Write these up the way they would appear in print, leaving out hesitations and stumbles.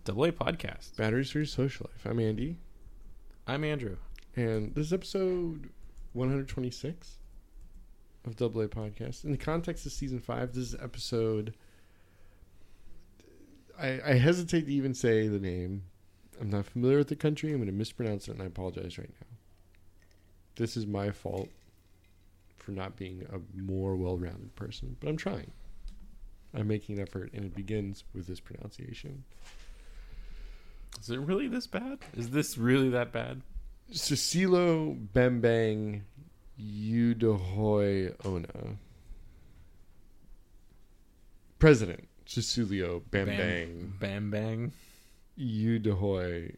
Double A Podcast. Batteries for Your Social Life. I'm Andy. I'm Andrew. And this is episode 126 of Double A Podcast. In the context of season 5, this is episode... I hesitate to even say the name. I'm not familiar with the country. I'm going to mispronounce it, and I apologize right now. This is my fault for not being a more well-rounded person, but I'm trying. I'm making an effort, and it begins with this pronunciation. Is it really this bad? Is this really that bad? Susilo Bambang Yudhoyono. President Susilo Bambang Bambang Yudhoyono.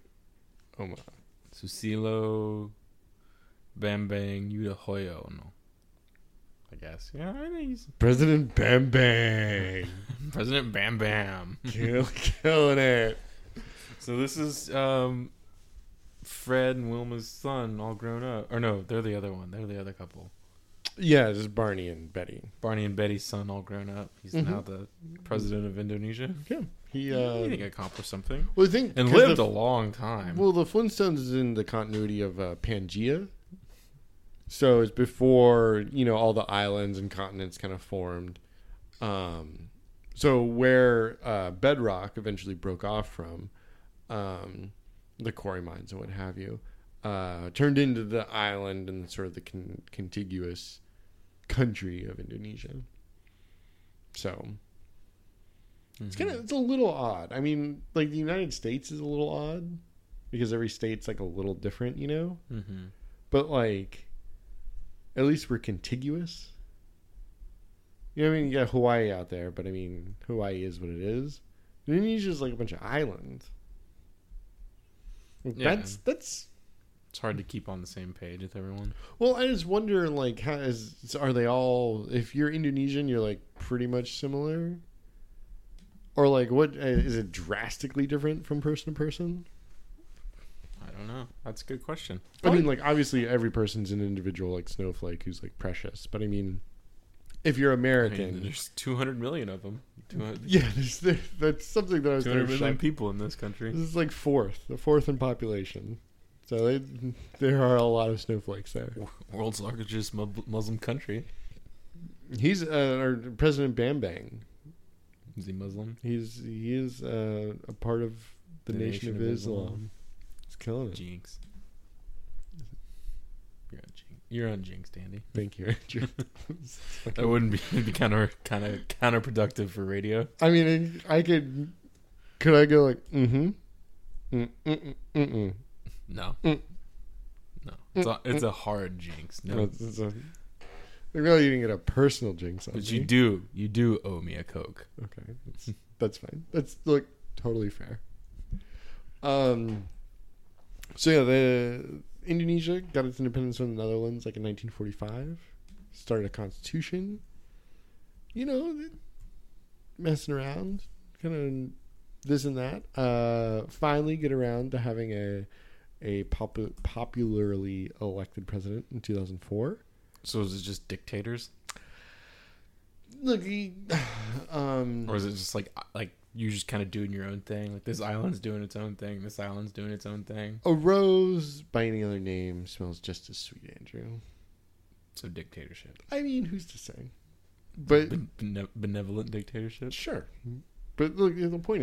Susilo Bambang Yudhoyono. I guess. Yeah, I think he's President Bambang. President Bam Bam. Killing it. So this is Fred and Wilma's son all grown up. Or no, they're the other one. They're the other couple. Yeah, just Barney and Betty. Barney and Betty's son all grown up. He's now the president of Indonesia. Yeah. He think accomplished something. well, I think And lived a long time. Well, the Flintstones is in the continuity of Pangea. So it's before, all the islands and continents kind of formed. So where Bedrock eventually broke off from, the quarry mines and what have you, turned into the island and sort of the contiguous country of Indonesia. So it's a little odd. I mean, like the United States is a little odd because every state's like a little different, Mm-hmm. But like, at least we're contiguous. You got Hawaii out there, but I mean, Hawaii is what it is. Indonesia's like a bunch of islands. Yeah. That's It's hard to keep on the same page with everyone. well. I just wonder, like, are they all? If you're Indonesian, you're like pretty much similar, or like, what is it drastically different from person to person? I don't know. That's a good question. I mean, like, obviously, every person's an individual, like snowflake, who's like precious. But I mean, if you're American, there's 200 million of them. yeah, that's something that I was 200 kind of million shocked. people in this country. This is like the fourth in population. So there are a lot of snowflakes there. World's largest Muslim country. He's our President Bambang. Is he Muslim? He is a part of the Nation of Islam. He's killing it. Jinx. You're on Jinx, Andy. Thank you, Andrew. That wouldn't be it'd be kind of counterproductive for radio. I mean, could I go like No. Mm. No. It's a hard Jinx. No. I really didn't get a personal jinx on But me. you do owe me a Coke. Okay, that's fine. That's like totally fair. So yeah, the Indonesia got its independence from the Netherlands like in 1945. Started a constitution. Messing around, kind of this and that. Finally get around to having a popularly elected president in 2004. So is it just dictators? Look, Or is it just like you just kind of doing your own thing? Like this island's doing its own thing. This island's doing its own thing. a rose by any other name smells just as sweet, Andrew. So dictatorship. I mean, who's to say? But Benevolent dictatorship. sure. But look, the point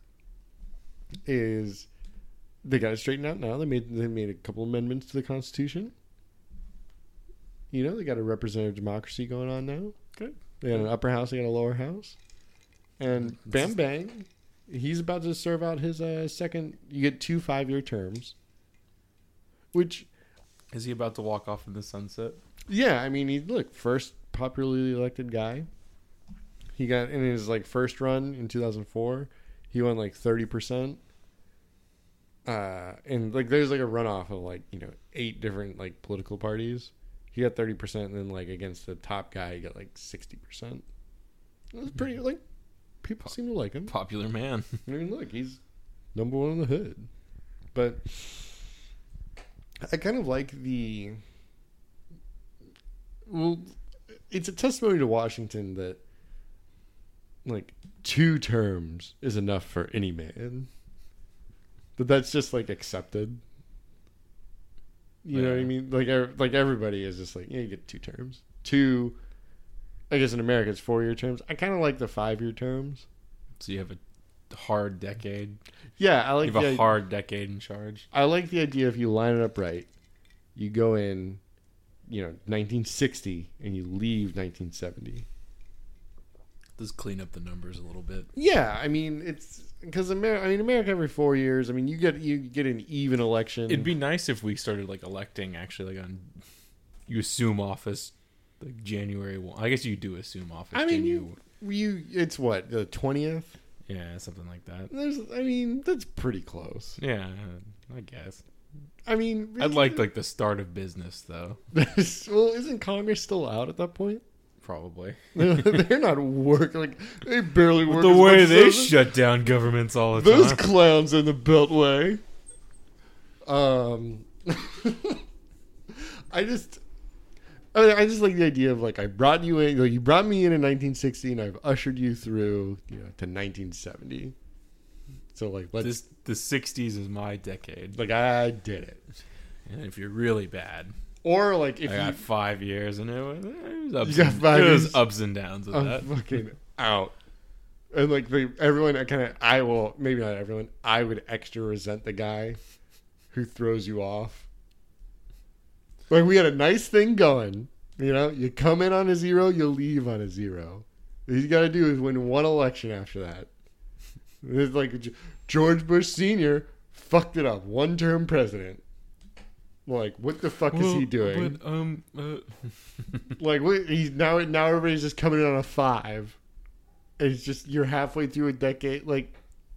is they got it straightened out now. They made a couple amendments to the Constitution. They got a representative democracy going on now. Good. They got an upper house, they got a lower house. And Bam Bang, he's about to serve out his second. You get 2 5-year terms. Which, Is he about to walk off in the sunset? yeah, I mean, first popularly elected guy. He got in his first run in 2004. He won 30%. And there's a runoff of 8 different political parties. He got 30%, and then against the top guy, he got 60%. It was pretty people seem to like him. Popular man. I mean, look, he's number one in the hood. But I kind of like it's a testimony to Washington that 2 terms is enough for any man. but that's just like accepted. You know what I mean? Like everybody is just like, yeah, you get 2 terms. 2, I guess in America it's 4-year terms. I kind of like the 5-year terms. So you have a hard decade. Yeah, I like you have a hard decade in charge. I like the idea if you line it up right, you go in, 1960 and you leave 1970. Does clean up the numbers a little bit. Yeah, I mean it's because America every 4 years. I mean you get an even election. It'd be nice if we started like electing actually like you assume office like January 1. I guess you do assume office. I mean you it's what, the 20th? Yeah, something like that. That's pretty close. Yeah, I guess. I mean, I'd like the start of business though. Well, isn't Congress still out at that point? Probably. They're not working. Like they barely work. The way they shut down governments all the time. Those clowns in the Beltway. I just like the idea of like I brought you in. Like, you brought me in 1960, and I've ushered you through to 1970. So like the 60s is my decade. Like I did it. And if you're really bad. Or like if I got 5 years and it was ups, you got 5 it years, was ups and downs with that. Fucking out. And like everyone, I will, maybe not everyone, I would extra resent the guy who throws you off. Like we had a nice thing going, you come in on a 0, you leave on a 0. What you got to do is win 1 election after that. It's like George Bush Sr. fucked it up, 1-term president. Like, what the fuck is he doing? But, like, what, now everybody's just coming in on a 5. And it's just, you're halfway through a decade. Like,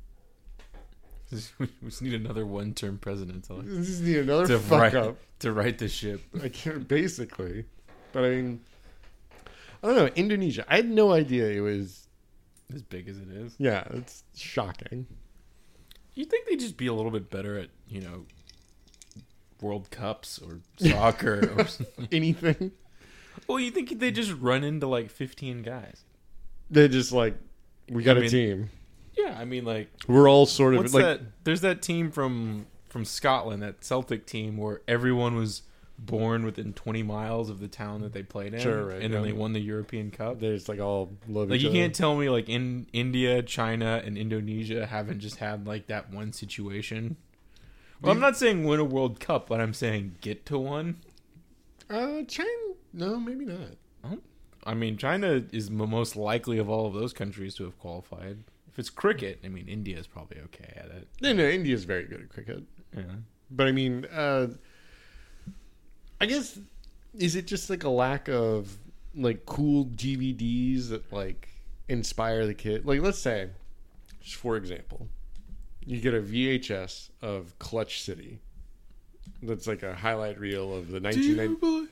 we just need another 1-term president. We just need another fuck up. To right the ship. Basically. But I mean, I don't know. Indonesia. I had no idea it was as big as it is. Yeah, it's shocking. You'd think they'd just be a little bit better at, World Cups or soccer or anything. Well, you think they just run into like 15 guys? They just like, we got a team. Yeah, I mean, like we're all sort of what's like that? There's that team from Scotland, that Celtic team, where everyone was born within 20 miles of the town that they played in, sure, right, and then they won the European Cup. They just like all love like each you other. can't tell me like in India, China, and Indonesia haven't just had like that one situation. Well, I'm not saying win a World Cup, but I'm saying get to one. China? No, maybe not. I mean, China is the most likely of all of those countries to have qualified. If it's cricket, I mean, India is probably okay at it. No, India's very good at cricket. Yeah. But I mean, I guess, is it just like a lack of like cool DVDs that like inspire the kid? Like, let's say, just for example, you get a VHS of Clutch City. That's like a highlight reel of the 1990s.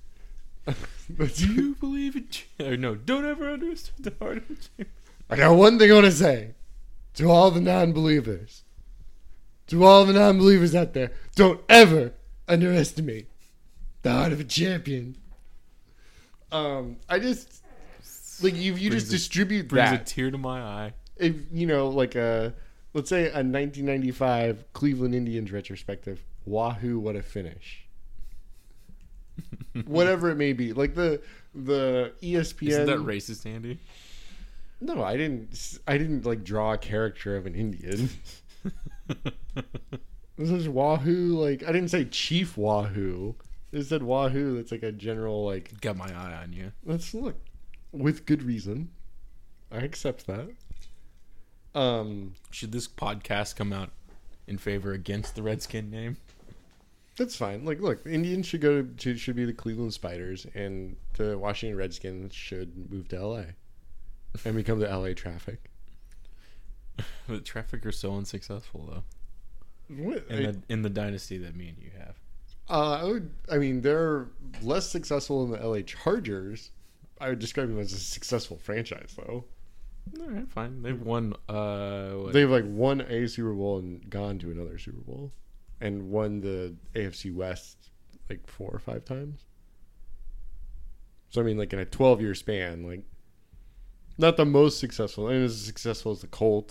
Do you believe it? Or no, don't ever underestimate the heart of a champion. I got one thing I want to say to all the non-believers. To all the non-believers out there, don't ever underestimate the heart of a champion. I just like you just distribute brings that. A tear to my eye. If like let's say a 1995 Cleveland Indians retrospective. Wahoo! What a finish. Whatever it may be, like the ESPN. Isn't that racist, Andy? No, I didn't like draw a character of an Indian. This is Wahoo. Like I didn't say Chief Wahoo. It said Wahoo. That's like a general like. Got my eye on you. Let's look, with good reason. I accept that. Should this podcast come out in favor against the Redskin name? That's fine. Like, look, the Indians should should be the Cleveland Spiders, and the Washington Redskins should move to LA and become the LA Traffic. The Traffic are so unsuccessful, though. What? In the dynasty that me and you have. I mean, they're less successful than the LA Chargers. I would describe them as a successful franchise, though. All right, fine. They've won. They've like won a Super Bowl and gone to another Super Bowl, and won the AFC West like 4 or 5 times. So I mean, like in a 12-year span, like not the most successful. I mean, as successful as the Colts,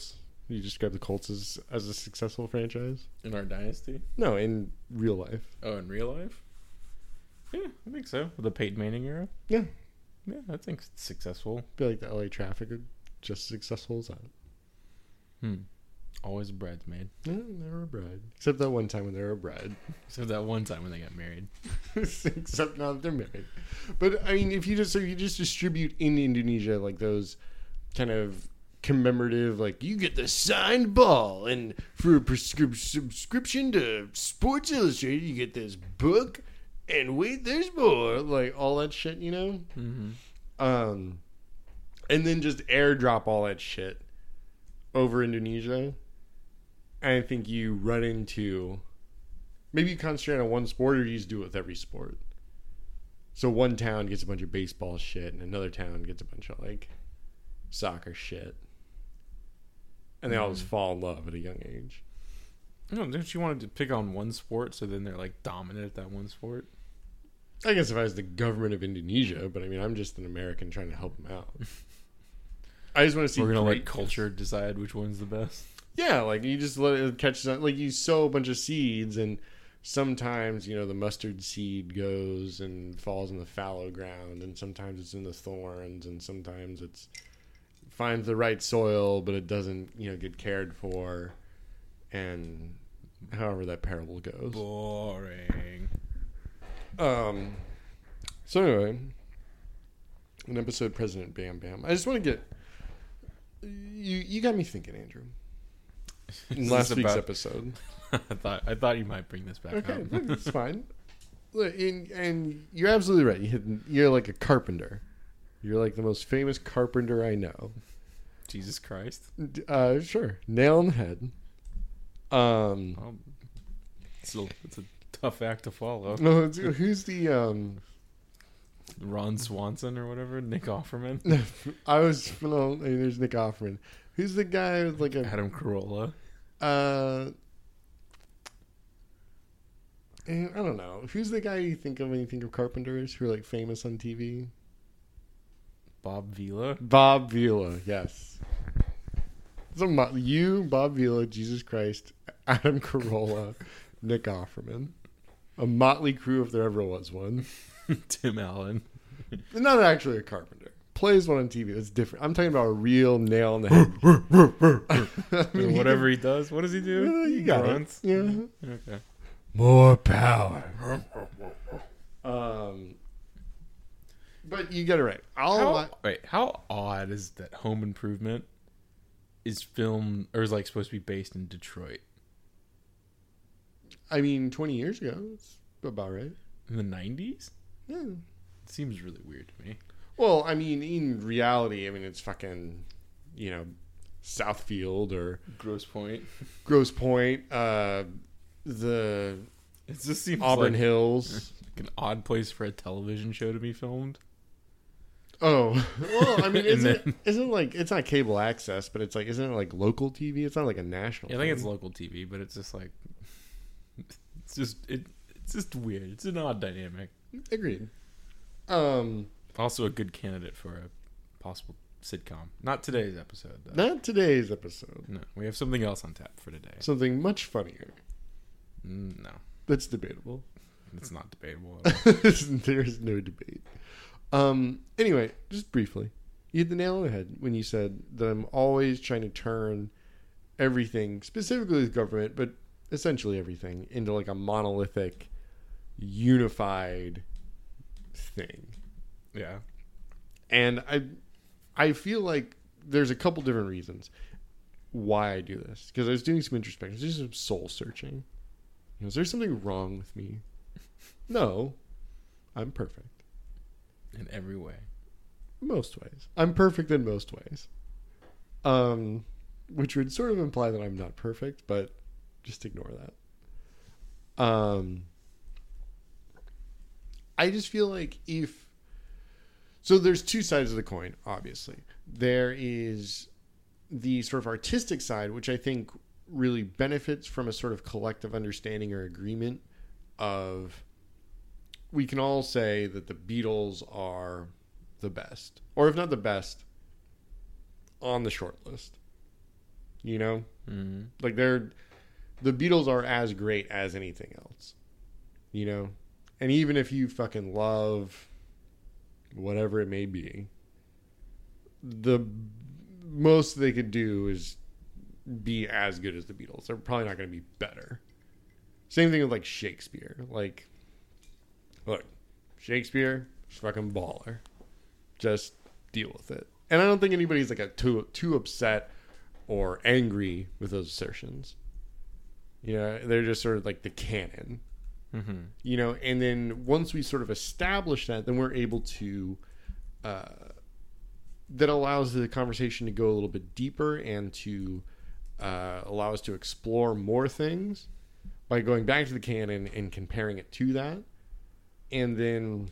You describe the Colts as a successful franchise? In our dynasty? No, in real life. Oh, in real life? Yeah, I think so. The Peyton Manning era? Yeah. Yeah, I think it's successful. I feel like the LA Traffic are just as successful as that. Always a bridesmaid. No, never a bride. Except that one time when they were a bride. Except that one time when they got married. Except now that they're married. But I mean, if you just distribute in Indonesia like those kind of commemorative, like you get the signed ball, and for a subscription to Sports Illustrated, you get this book, and wait, there's more, like all that shit, you know. And then just airdrop all that shit over Indonesia. I think you run into, maybe you concentrate on one sport, or you just do it with every sport. So one town gets a bunch of baseball shit, and another town gets a bunch of like soccer shit, and they all just fall in love at a young age. No, don't you want to pick on one sport so then they're like dominant at that one sport? I guess if I was the government of Indonesia, but I mean, I'm just an American trying to help them out. I just want to see. We're gonna let culture decide which one's the best. Yeah, like you just let it catch on. Like you sow a bunch of seeds, and sometimes the mustard seed goes and falls in the fallow ground, and sometimes it's in the thorns, and sometimes it's finds the right soil, but it doesn't get cared for, and however that parable goes. Boring. So anyway, an episode President Bam Bam. I just want to get you got me thinking, Andrew. In last week's episode. I thought you might bring this back up. Okay, it's fine. Look, and you're absolutely right. You're like a carpenter. You're like the most famous carpenter I know. Jesus Christ. Sure. Nail on the head. It's a tough act to follow. No, who's the Ron Swanson or whatever? Nick Offerman? There's Nick Offerman. Who's the guy with like a Adam Carolla? I don't know. Who's the guy you think of when you think of carpenters who are like famous on TV? Bob Vila? Bob Vila, yes. So Bob Vila, Jesus Christ, Adam Carolla, Nick Offerman. A motley crew if there ever was one. Tim Allen. Not actually a carpenter. Plays one on TV. That's different. I'm talking about a real nail in the head. I mean, whatever he does. What does he do? You got Grunts? it. Yeah. Okay. More power. But you get it right. How odd is that Home Improvement is filmed or is like supposed to be based in Detroit? I mean, 20 years ago, it's about right. In the 90s? Yeah. It seems really weird to me. Well, I mean, in reality, it's fucking, Southfield or Grosse Pointe. It just seems Auburn like Hills. Like an odd place for a television show to be filmed. Oh, well, I mean, isn't like, it's not cable access, but it's like, isn't it like local TV? It's not like a national I think it's local TV, but it's just like, it's just weird. It's an odd dynamic. Agreed. Also a good candidate for a possible sitcom. Not today's episode, though. Not today's episode. No, we have something else on tap for today. Something much funnier. No. That's debatable. It's not debatable at all. There's no debate. Anyway, just briefly, you hit the nail on the head when you said that I'm always trying to turn everything, specifically the government, but essentially everything, into like a monolithic, unified thing. Yeah. And I feel like there's a couple different reasons why I do this. Because I was doing some introspection, just some soul searching. Is there something wrong with me? No. I'm perfect. In every way. Most ways. I'm perfect in most ways. Which would sort of imply that I'm not perfect, but just ignore that. I just feel like so there's two sides of the coin, obviously. There is the sort of artistic side, which I think really benefits from a sort of collective understanding or agreement of, we can all say that the Beatles are the best, or if not the best, on the short list. You know, Mm. like the Beatles are as great as anything else. You know, and even if you fucking love whatever it may be, the most they could do is be as good as the Beatles. They're probably not going to be better. Same thing with like Shakespeare. Like, look, Shakespeare is fucking baller. Just deal with it. And I don't think anybody's like too upset or angry with those assertions. You know, they're just sort of like the canon. Mm-hmm. You know, and then once we sort of establish that, then we're able to that allows the conversation to go a little bit deeper and to allow us to explore more things by going back to the canon and comparing it to that, and then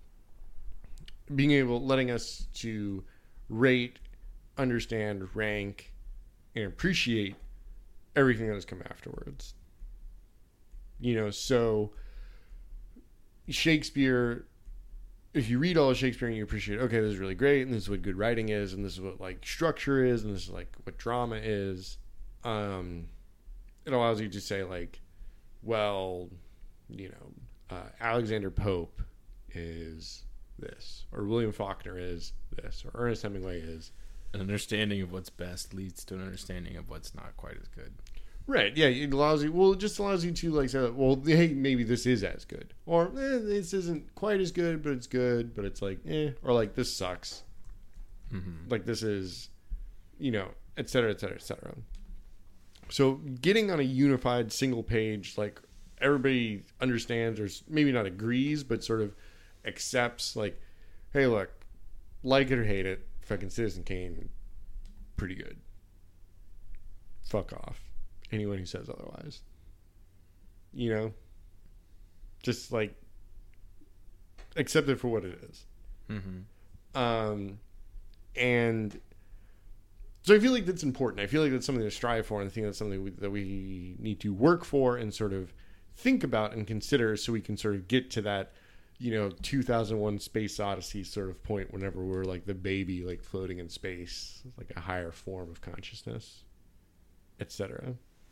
letting us to rate, understand, rank, and appreciate everything that has come afterwards. You know, so Shakespeare, if you read all of Shakespeare and you appreciate, okay, this is really great, and this is what good writing is, and this is what like structure is, and this is like what drama is, it allows you to say like, well, you know, Alexander Pope is this, or William Faulkner is this, or Ernest Hemingway is. An understanding of what's best leads to an understanding of what's not quite as good. Right, yeah, it allows you, well, it just allows you to like say, well, hey, maybe this is as good, or this isn't quite as good, but it's like, or like this sucks. Mm-hmm. Like this is, you know, et cetera, et cetera, et cetera. So getting on a unified single page, like everybody understands or maybe not agrees, but sort of accepts like, hey, look, like it or hate it, fucking Citizen Kane, pretty good. Fuck off. Anyone who says otherwise. You know? Just like accept it for what it is. Mm-hmm. And so I feel like that's important. I feel like that's something to strive for, and I think that's something that we need to work for and sort of think about and consider, so we can sort of get to that, you know, 2001 Space Odyssey sort of point whenever we're like the baby like floating in space, like a higher form of consciousness, etc.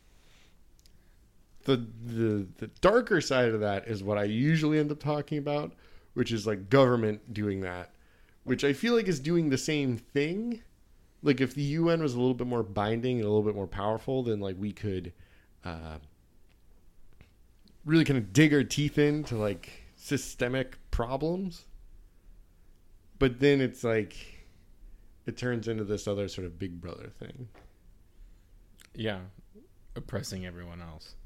The darker side of that is what I usually end up talking about, which is like government doing that, which I feel like is doing the same thing. Like if the UN was a little bit more binding and a little bit more powerful, then like we could really kind of dig our teeth into like systemic problems. But then it's like it turns into this other sort of big brother thing. Yeah. Oppressing everyone else.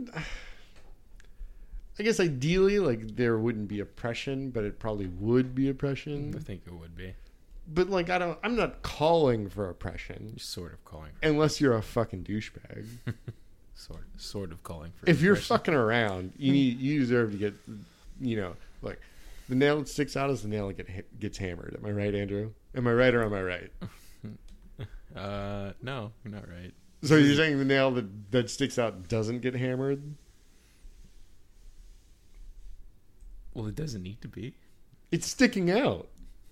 I guess ideally, like, there wouldn't be oppression, but it probably would be oppression. I think it would be. But like, I'm not calling for oppression. You're sort of calling for unless you're a fucking douchebag. sort of calling for if you're fucking around, you deserve to get, you know, like, the nail that sticks out is the nail that gets hammered. Am I right, Andrew? Am I right or am I right? No, you're not right. So you're saying the nail that sticks out doesn't get hammered? Well, it doesn't need to be. It's sticking out.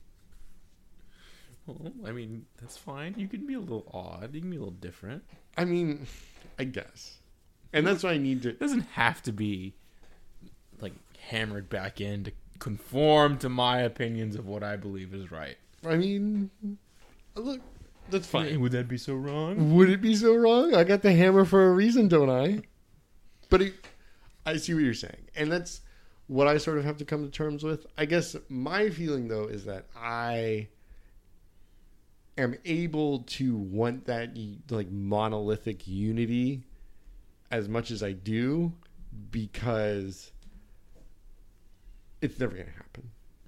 Well, I mean, that's fine. You can be a little odd. You can be a little different. I mean, I guess. And that's why I need to... It doesn't have to be, like, hammered back in to conform to my opinions of what I believe is right. I mean, look, that's fine. Would that be so wrong? Would it be so wrong? I got the hammer for a reason, don't I? But I see what you're saying. And that's what I sort of have to come to terms with. I guess my feeling, though, is that I am able to want that, like, monolithic unity as much as I do, because it's never going to happen.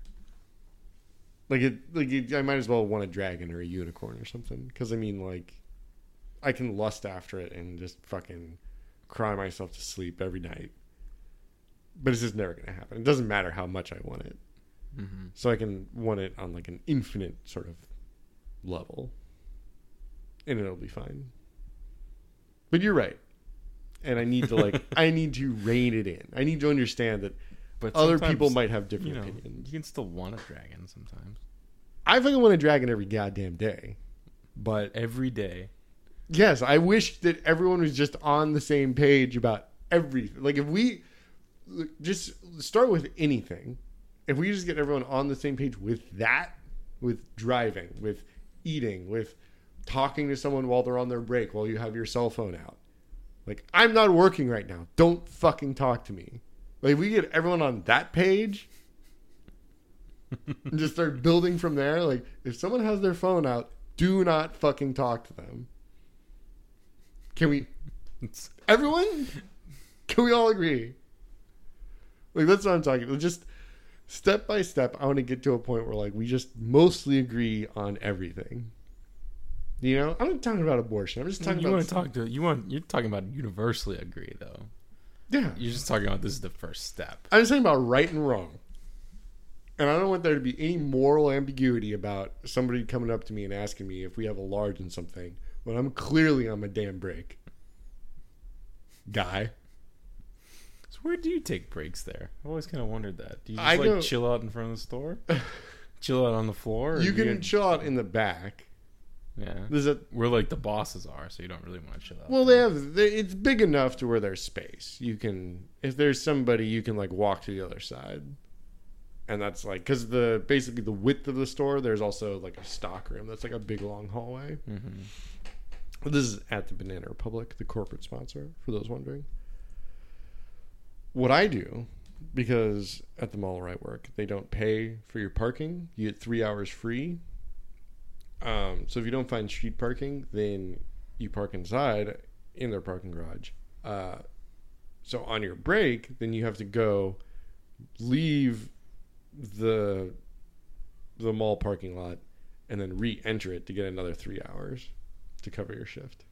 I might as well want a dragon or a unicorn or something. Because, I mean, like, I can lust after it and just fucking cry myself to sleep every night. But it's just never going to happen. It doesn't matter how much I want it. Mm-hmm. So I can want it on, like, an infinite sort of level. And it'll be fine. But you're right. And I need to, like, I need to rein it in. I need to understand that but other people might have different opinions. You can still want a dragon sometimes. I fucking want a dragon every goddamn day. But every day. Yes, I wish that everyone was just on the same page about everything. Like, if we just start with anything, if we just get everyone on the same page with that, with driving, with eating, with talking to someone while they're on their break, while you have your cell phone out. Like, I'm not working right now. Don't fucking talk to me. Like, if we get everyone on that page and just start building from there, like, if someone has their phone out, do not fucking talk to them. Can we... Everyone? Can we all agree? Like, that's what I'm talking about. Just step by step, I want to get to a point where, like, we just mostly agree on everything. You know? I'm not talking about abortion. I'm just talking about... You're talking about universally agree, though. Yeah. You're just talking about this is the first step. I'm just talking about right and wrong. And I don't want there to be any moral ambiguity about somebody coming up to me and asking me if we have a large in something when I'm clearly on my damn break. Guy. So where do you take breaks there? I've always kind of wondered that. Do you I just go- chill out in front of the store? Chill out on the floor? Or You do can chill out in the back. Yeah. There's a... Where like the bosses are, so you don't really want to chill out. Well, it's big enough to where there's space. You can, if there's somebody, you can like walk to the other side. And that's like, because basically the width of the store, there's also like a stock room. That's like a big long hallway. Mm-hmm. This is at the Banana Republic, the corporate sponsor, for those wondering. What I do, because at the mall where I work, they don't pay for your parking. You get 3 hours free. So if you don't find street parking, then you park inside in their parking garage. So on your break, then you have to go leave the mall parking lot and then re-enter it to get another 3 hours to cover your shift.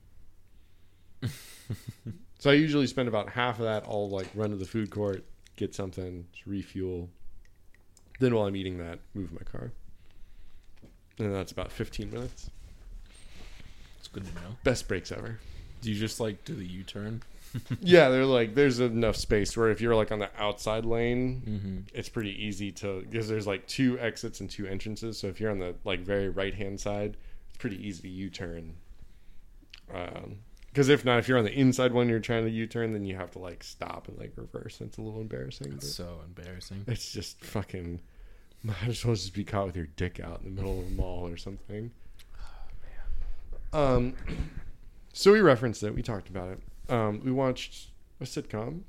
So I usually spend about half of that. I'll like run to the food court, get something, just refuel. Then while I'm eating that, move my car. And that's about 15 minutes. It's good to know. Best breaks ever. Do you just like do the U-turn? Yeah, they're like, there's enough space where if you're like on the outside lane, Mm-hmm. it's pretty easy to, because there's like 2 exits and 2 entrances. So if you're on the like very right hand side, it's pretty easy to U-turn. Because if not, if you're on the inside one, you're trying to U-turn, then you have to like stop and like reverse. And it's a little embarrassing. It's so embarrassing. It's just fucking. Might as well just be caught with your dick out in the middle of a mall or something. Oh, man. So we referenced it. We talked about it. We watched a sitcom.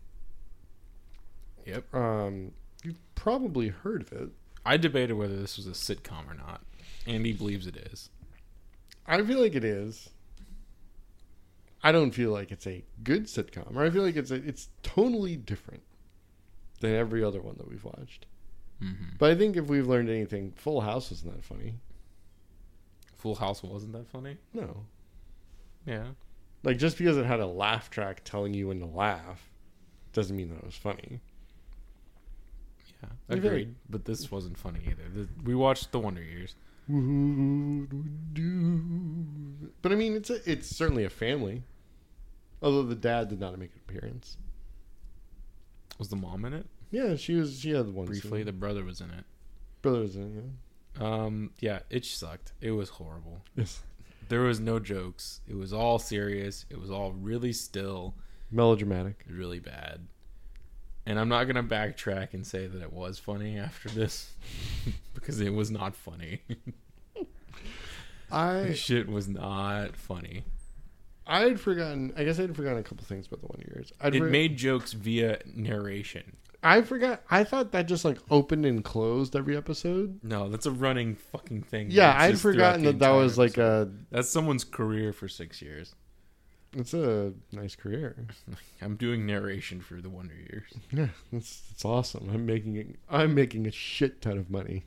Yep. You've probably heard of it. I debated whether this was a sitcom or not. Andy believes it is. I feel like it is. I don't feel like it's a good sitcom. Or I feel like it's totally different than every other one that we've watched. Mm-hmm. But I think if we've learned anything, Full House isn't that funny. Full House wasn't that funny? No. Yeah. Like, just because it had a laugh track telling you when to laugh doesn't mean that it was funny. Yeah. I feel Agreed. But this wasn't funny either. We watched The Wonder Years. But I mean, it's certainly a family. Although the dad did not make an appearance. Was the mom in it? Yeah, she had one Briefly, scene. the brother was in it. Brother was in, Yeah, it sucked. It was horrible. Yes. There was no jokes. It was all serious. It was all really still. Melodramatic. Really bad. And I'm not going to backtrack and say that it was funny after this. Because it was not funny. This shit was not funny. I guess I had forgotten a couple things about the Wonder Years. It made jokes via narration. I thought that just like opened and closed every episode. No, that's a running fucking thing. Yeah, It's I'd just throughout forgotten the that entire was like episode. That's someone's career for 6 years. It's a nice career. I'm doing narration for the Wonder Years. Yeah, it's awesome. I'm making a shit ton of money.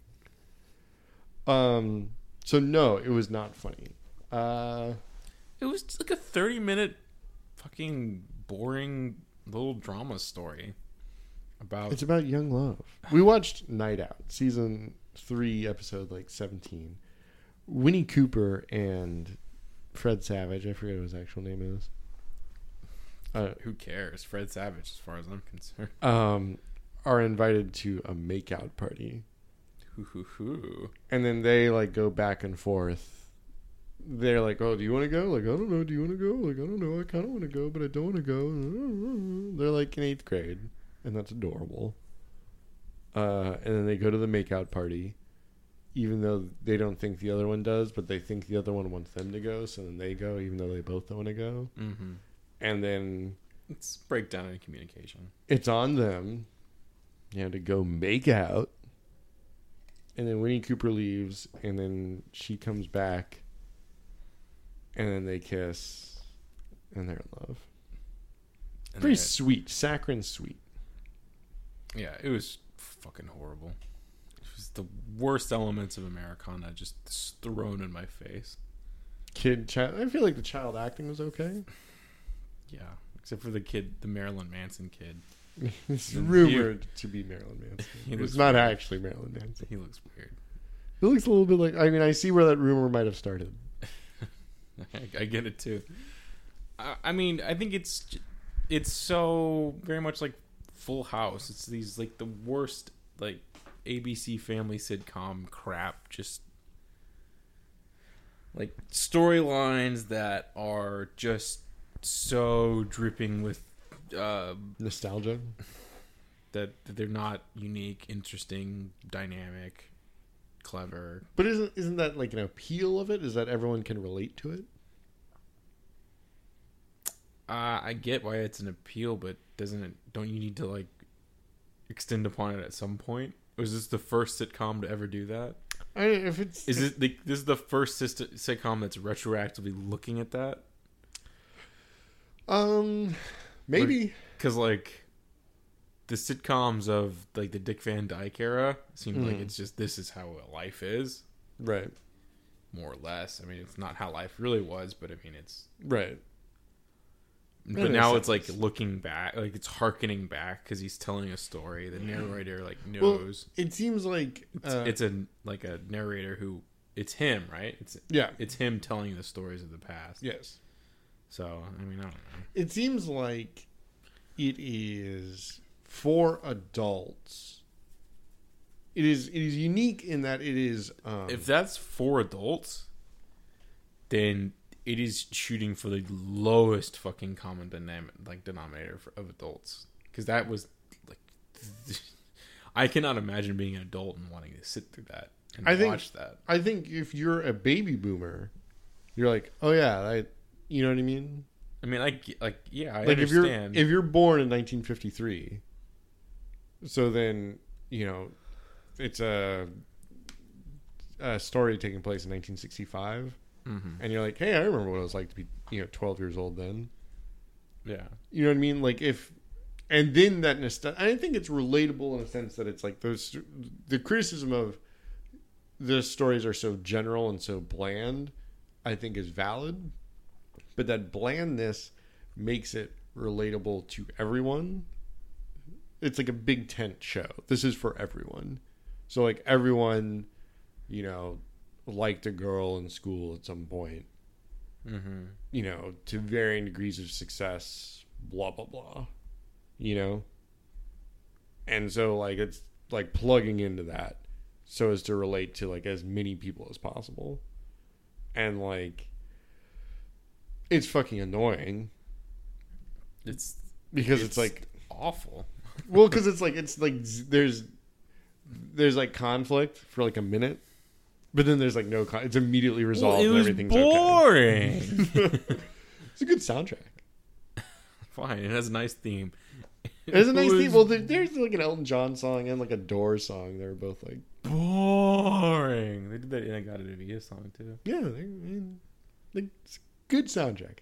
So no, it was not funny. It was just like a 30-minute fucking boring little drama story. It's about young love. We watched Night Out, season 3, episode like 17. Winnie Cooper and Fred Savage, I forget what his actual name is. Who cares? Fred Savage, as far as I'm concerned. Are invited to a makeout party. Hoo. And then they like go back and forth they're like, "Oh, do you want to go?" Like, "I don't know. Do you want to go?" Like, "I don't know. I kind of want to go, but I don't want to go." They're like in 8th grade, and that's adorable. And then they go to the makeout party, even though they don't think the other one does, but they think the other one wants them to go, so then they go, even though they both don't want to go. Mm-hmm. And then It's breakdown in communication. it's on them, to go make out. And then Winnie Cooper leaves, and then she comes back, and then they kiss, and they're in love. And Pretty then sweet, saccharine sweet. yeah, it was fucking horrible. It was the worst elements of Americana just thrown in my face. Child. I feel like the child acting was okay. Yeah, except for the Marilyn Manson kid. It's rumored to be Marilyn Manson. It's not actually Marilyn Manson. He looks weird. It looks a little bit like. I mean, I see where that rumor might have started. I get it too. I mean, I think it's so very much like Full House. It's these like the worst like ABC family sitcom crap. Just like storylines that are just so dripping with Nostalgia. that they're not unique, interesting, dynamic, clever. But isn't that like an appeal of it? Is that everyone can relate to it? I get why it's an appeal, but don't you need to like extend upon it at some point? Was this the first sitcom to ever do that? This is the first sitcom that's retroactively looking at that? Maybe because like the sitcoms of like the Dick Van Dyke era seem like it's just this is how life is, right, more or less. I mean, it's not how life really was, but I mean, it's right. But now it's like looking back, like it's hearkening back because he's telling a story. The narrator like knows. Well, it seems like it's a narrator who it's him, right? It's him telling the stories of the past. Yes. So I mean, I don't know. It seems like it is for adults. It is unique in that it is. If that's for adults, then it is shooting for the lowest fucking common denominator of adults. Because that was like, I cannot imagine being an adult and wanting to sit through that and watch that. I think if you're a baby boomer, you're like, oh yeah, you know what I mean? I mean, I Like understand. if you're born in 1953, so then it's a story taking place in 1965. Mm-hmm. And you're like, hey, I remember what it was like to be 12 years old then. Yeah. You know what I mean? Like and then that I think it's relatable in a sense that it's like the criticism of the stories are so general and so bland, I think is valid. But that blandness makes it relatable to everyone. It's like a big tent show. This is for everyone. So like everyone, liked a girl in school at some point, to varying degrees of success, blah, blah, blah, And so, like, it's, like, plugging into that so as to relate to, like, as many people as possible. And, like, it's fucking annoying. It's like... awful. Well, because it's like, there's, like, conflict for, like, a minute. But then there's like no. It's immediately resolved. Well, it was and everything's boring. Okay. It's a good soundtrack. Fine, it has a nice theme. It has a nice theme. Well, there's like an Elton John song and like a Doors song. They're both like boring. They did that in a God of Via song too. Yeah, it's a good soundtrack,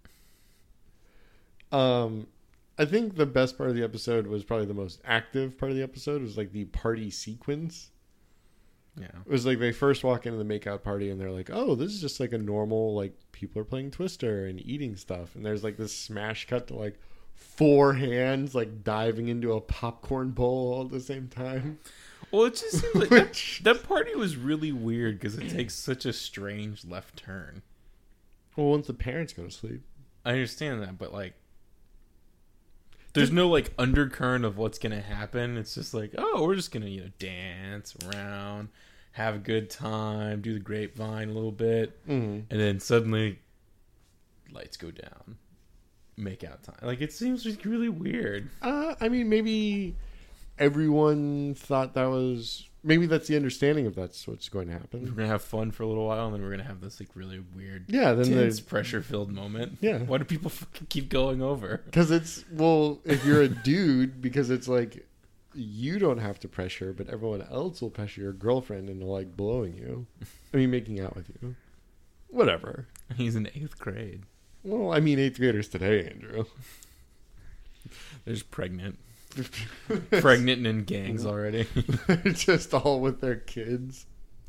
Andrew. I think the best part of the episode was probably the most active part of the episode. Was like the party sequence. Yeah. It was like they first walk into the makeout party and they're like, oh, this is just like a normal, like, people are playing Twister and eating stuff. And there's like this smash cut to like 4 hands like diving into a popcorn bowl all at the same time. Well, it just seems like that party was really weird because it takes such a strange left turn. Well, once the parents go to sleep. I understand that, but like, there's no like undercurrent of what's gonna happen. It's just like, oh, we're just gonna dance around, have a good time, do the grapevine a little bit, Mm-hmm. and then suddenly lights go down, make out time. Like, it seems like really weird. I mean, maybe everyone thought that was... Maybe that's the understanding of that's what's going to We're happen. gonna have fun for a little while, and then we're gonna have this like really weird, Yeah, then tense, the... pressure-filled moment. Yeah. Why do people fucking keep going over? Because it's... Well, if you're a dude, because it's like... You don't have to pressure, but everyone else will pressure your girlfriend into, like, blowing you. I mean, making out with you. Whatever. He's in 8th grade. Well, I mean, 8th graders today, Andrew. They're just pregnant. Pregnant and in gangs already. Just all with their kids.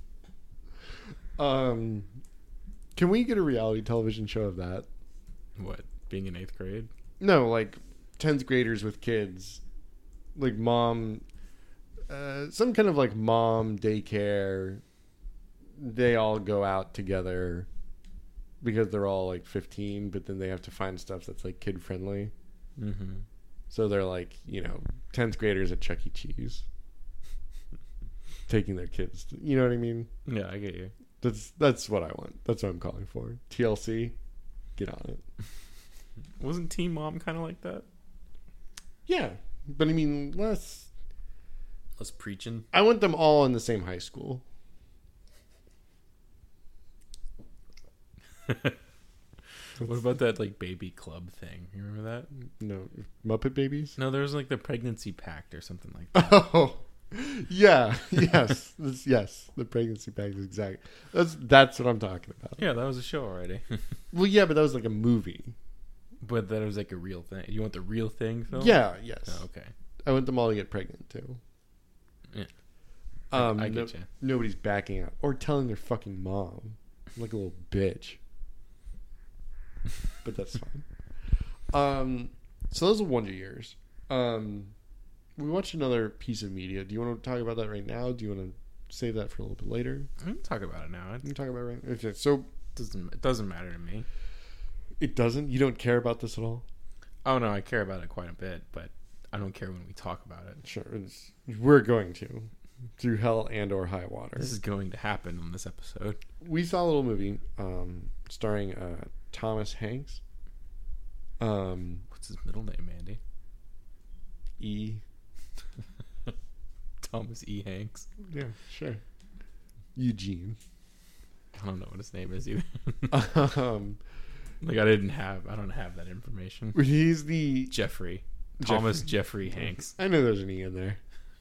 Can we get a reality television show of that? What? Being in 8th grade? No, like 10th graders with kids. Like mom, some kind of like mom daycare. They all go out together because they're all like 15, but then they have to find stuff that's like kid friendly. Mm-hmm. So they're like, 10th graders at Chuck E. Cheese. Taking their kids. You know what I mean? Yeah, I get you. That's what I want. That's what I'm calling for. TLC, get on it. Wasn't Teen Mom kind of like that? Yeah, but I mean, less. Less preaching. I want them all in the same high school. What about that like baby club thing? You remember that? No, Muppet Babies. No, there was like the pregnancy pact or something like that. Oh, yeah, yes, yes. The pregnancy pact is exactly. That's what I'm talking about. Yeah, that was a show already. Well, yeah, but that was like a movie. But that was like a real thing. You want the real thing film? Yeah, yes. Oh, okay. I want them all to get pregnant too. Yeah. I I get you. Nobody's backing out or telling their fucking mom. I'm like a little bitch. But that's fine. So those are Wonder Years. We watched another piece of media. Do you want to talk about that right now? Do you want to save that for a little bit later? We can talk about it now. You can talk about it right now. Okay, so It doesn't matter to me. it doesn't? You don't care about this at all? Oh no, I care about it quite a bit, but I don't care when we talk about it. Sure. We're going to. Through hell and or high water. This is going to happen on this episode. We saw a little movie starring Thomas Hanks. What's his middle name, Andy? E. Thomas E. Hanks. Yeah, sure. Eugene. I don't know what his name is either. um, Like I don't have that information. he's the Jeffrey. Thomas Jeffrey Hanks. I know there's an E in there.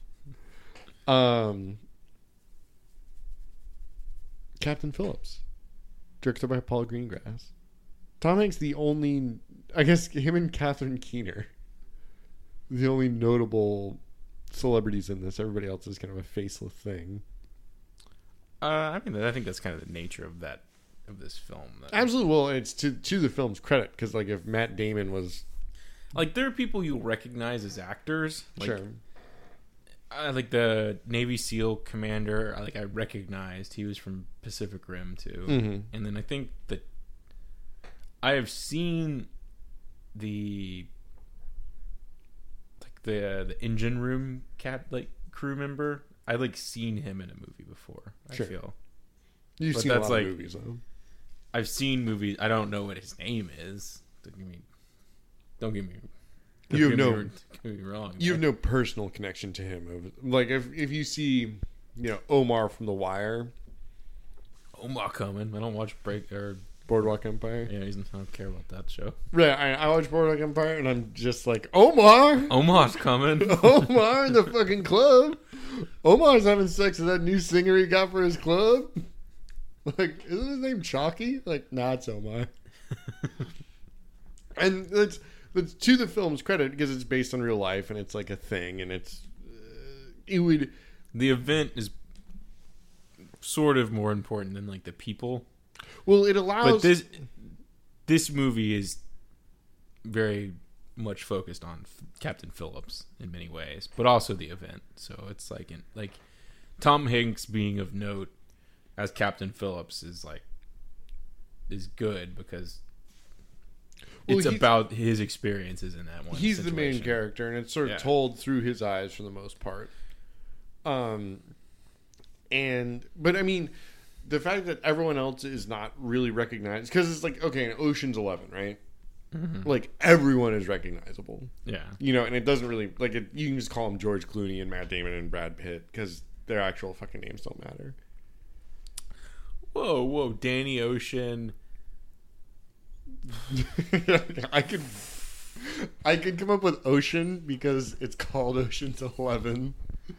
Captain Phillips, directed by Paul Greengrass. Tom Hanks, the only, I guess, him and Catherine Keener, the only notable celebrities in this. Everybody else is kind of a faceless thing. I mean, I think that's kind of the nature of this film. Absolutely. Well, it's to the film's credit because, like, if Matt Damon was like, there are people you recognize as actors. Like, sure, like the Navy SEAL commander. I recognized he was from Pacific Rim too. Mm-hmm. And then I think that I have seen the engine room crew member. I seen him in a movie before. I Sure. feel you've But seen a that's lot like- of movies, though. I've seen movies. I don't know what his name is. Don't get me wrong. You have no personal connection to him. Like if you see, Omar from The Wire, Omar coming. I don't watch Boardwalk Empire. Yeah, I don't care about that show. Right, I watch Boardwalk Empire, and I'm just like, Omar, Omar's coming. Omar in the fucking club. Omar's having sex with that new singer he got for his club. Like, isn't his name Chalky? Like, nah, it's Omar. And that's to the film's credit because it's based on real life and it's like a thing, and The event is sort of more important than the people. Well, it allows. But this movie is very much focused on Captain Phillips in many ways, but also the event. So it's like Tom Hanks being of note as Captain Phillips is good because it's about his experiences in that one. He's situation. the main character, and it's sort of told through his eyes for the most part. But I mean, the fact that everyone else is not really recognized, because it's like, okay, in Ocean's 11, right? Mm-hmm. Like, everyone is recognizable. Yeah. You know, and it doesn't really, like, you can just call them George Clooney and Matt Damon and Brad Pitt, because their actual fucking names don't matter. Whoa, Danny Ocean. I could come up with Ocean because it's called Ocean's 11.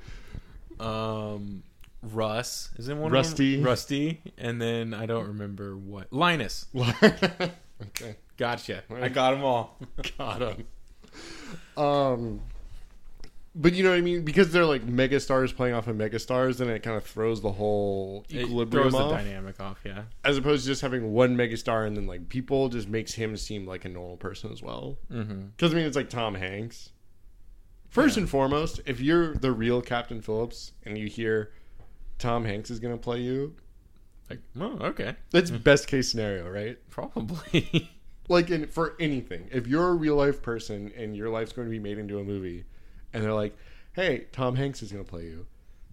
Russ. Isn't one Rusty. of them? Rusty. And then I don't remember what. Linus. Okay. Gotcha. I got them all. Got him. But you know what I mean? Because they're like megastars playing off of megastars, and it kind of throws the whole equilibrium It throws off. the dynamic off, yeah. As opposed to just having one megastar and then like people, just makes him seem like a normal person as well. Mm-hmm. Because I mean, it's like Tom Hanks. First and foremost, if you're the real Captain Phillips and you hear Tom Hanks is going to play you, Like, oh, okay. that's best case scenario, right? Probably. Like for anything, if you're a real life person and your life's going to be made into a movie, and they're like, "Hey, Tom Hanks is going to play you."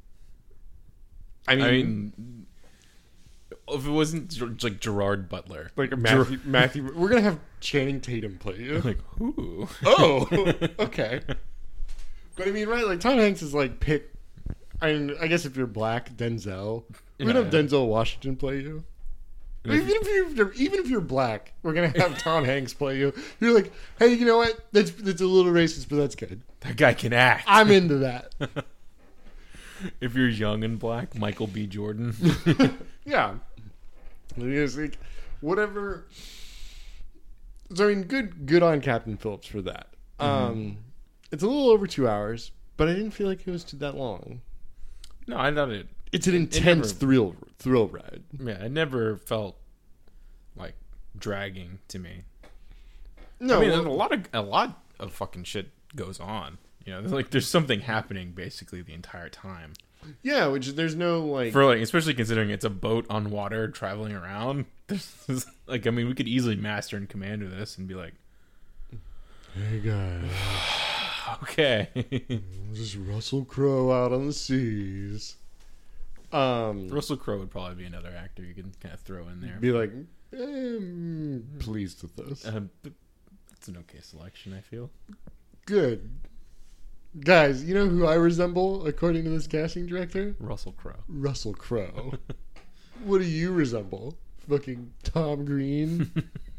I mean, if it wasn't like Gerard Butler, like Matthew, we're going to have Channing Tatum play you. like, who? Oh, okay. But I mean, right? Like Tom Hanks is like pick. I mean, I guess if you're black, Denzel. We're gonna have Denzel Washington play you. Even if you're black, we're gonna have Tom Hanks play you. You're like, hey, you know what? That's a little racist, but that's good. That guy can act. I'm into that. If you're young and black, Michael B. Jordan. Yeah. It's like, whatever. So I mean, good on Captain Phillips for that. It's a little over 2 hours, but I didn't feel like it was that long. No, I thought it. It's an intense thrill ride. Yeah, it never felt like dragging to me. No, I mean, a lot of fucking shit goes on. You know, there's something happening basically the entire time. yeah, which there's no like For like, especially considering it's a boat on water traveling around. There's like, I mean, we could easily master and commander this and be like, hey guys, okay. this is Russell Crowe out on the seas. Russell Crowe would probably be another actor you can kind of throw in there. Be like, pleased with this. It's an okay selection, I feel. Good. Guys, you know who I resemble according to this casting director? Russell Crowe. Russell Crowe. What do you resemble? Fucking Tom Green?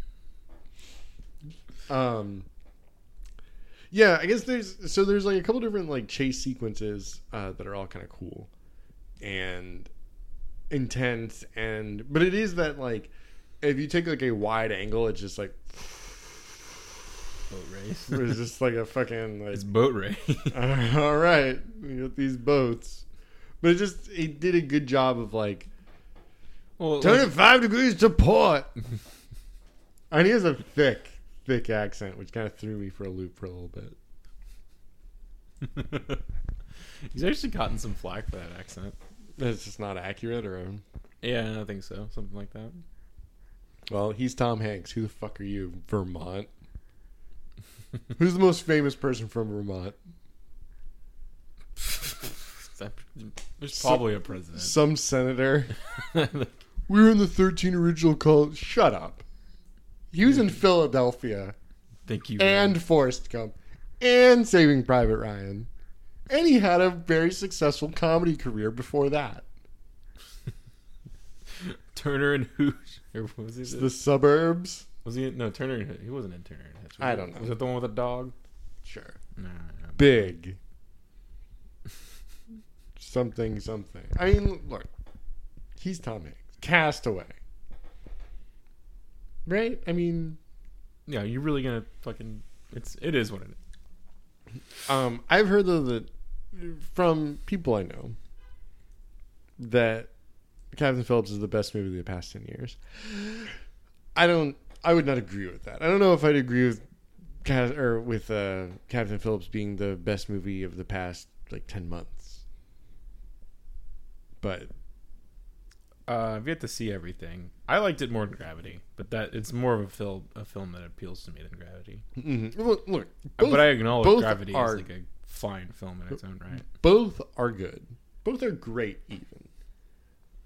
Yeah, I guess there's like a couple different like chase sequences that are all kind of cool and intense, but it is that like if you take like a wide angle, it's just like Boat race. it's just like a fucking like, It's boat race. all right, we got these boats, but it did a good job of like turn it 5 degrees to port. And he has a thick accent, which kind of threw me for a loop for a little bit. He's actually gotten some flack for that accent. It's just not accurate, or Yeah, I think so. Something like that. well, he's Tom Hanks. Who the fuck are you, Vermont? Who's the most famous person from Vermont? There's probably a president. Some senator. We were in the 13 original colonies. Shut up. He was in Philadelphia Thank you. and Forrest Gump and Saving Private Ryan. And he had a very successful comedy career before that. Turner and Hooch. Or was he The Suburbs. Was he? No, Turner and Hooch. He wasn't in Turner and Hooch. I don't know. Was it the one with the dog? Sure. No. Big. Something. I mean, look. He's Tom Hanks. Castaway. Right? I mean... Yeah, you're really gonna fucking... It is what it is. I've heard though that from people I know that Captain Phillips is the best movie of the past 10 years. I would not agree with that. I don't know if I'd agree with Captain Phillips being the best movie of the past like 10 months. But I've yet to see everything. I liked it more than Gravity, but that it's more of a film that appeals to me than Gravity. mm-hmm. Look, But I acknowledge both Gravity are- is like a fine film in its own right. both are good. Both are great even.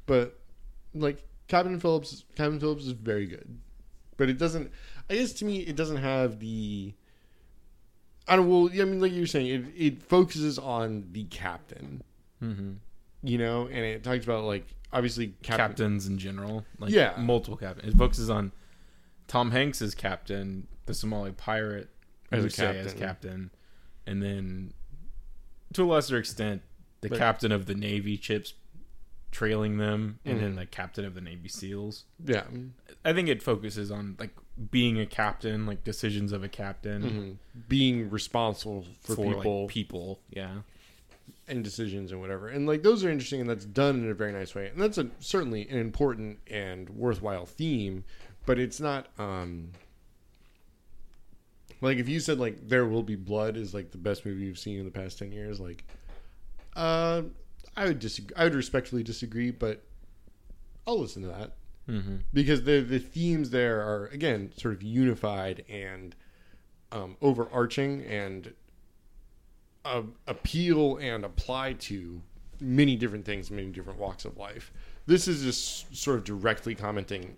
but like Captain Phillips is very good, but it doesn't. I guess to me, it doesn't have the. I don't. Well, I mean, like you're saying, it focuses on the captain. Mm-hmm. You know, and it talks about like obviously captains in general, like yeah, multiple captains. It focuses on Tom Hanks as captain, the Somali pirate as captain, and then to a lesser extent the captain of the Navy ships trailing them, and then the captain of the Navy SEALs. Yeah, I think it focuses on like being a captain, like decisions of a captain, being responsible for people, like, people, yeah. And decisions and whatever, and like those are interesting, and that's done in a very nice way, and that's certainly an important and worthwhile theme, but it's not like if you said like There Will Be Blood is like the best movie you've seen in the past 10 years, like I would disagree. I would respectfully disagree, but I'll listen to that because the themes there are again sort of unified and overarching and appeal and apply to many different things, many different walks of life. This is just sort of directly commenting,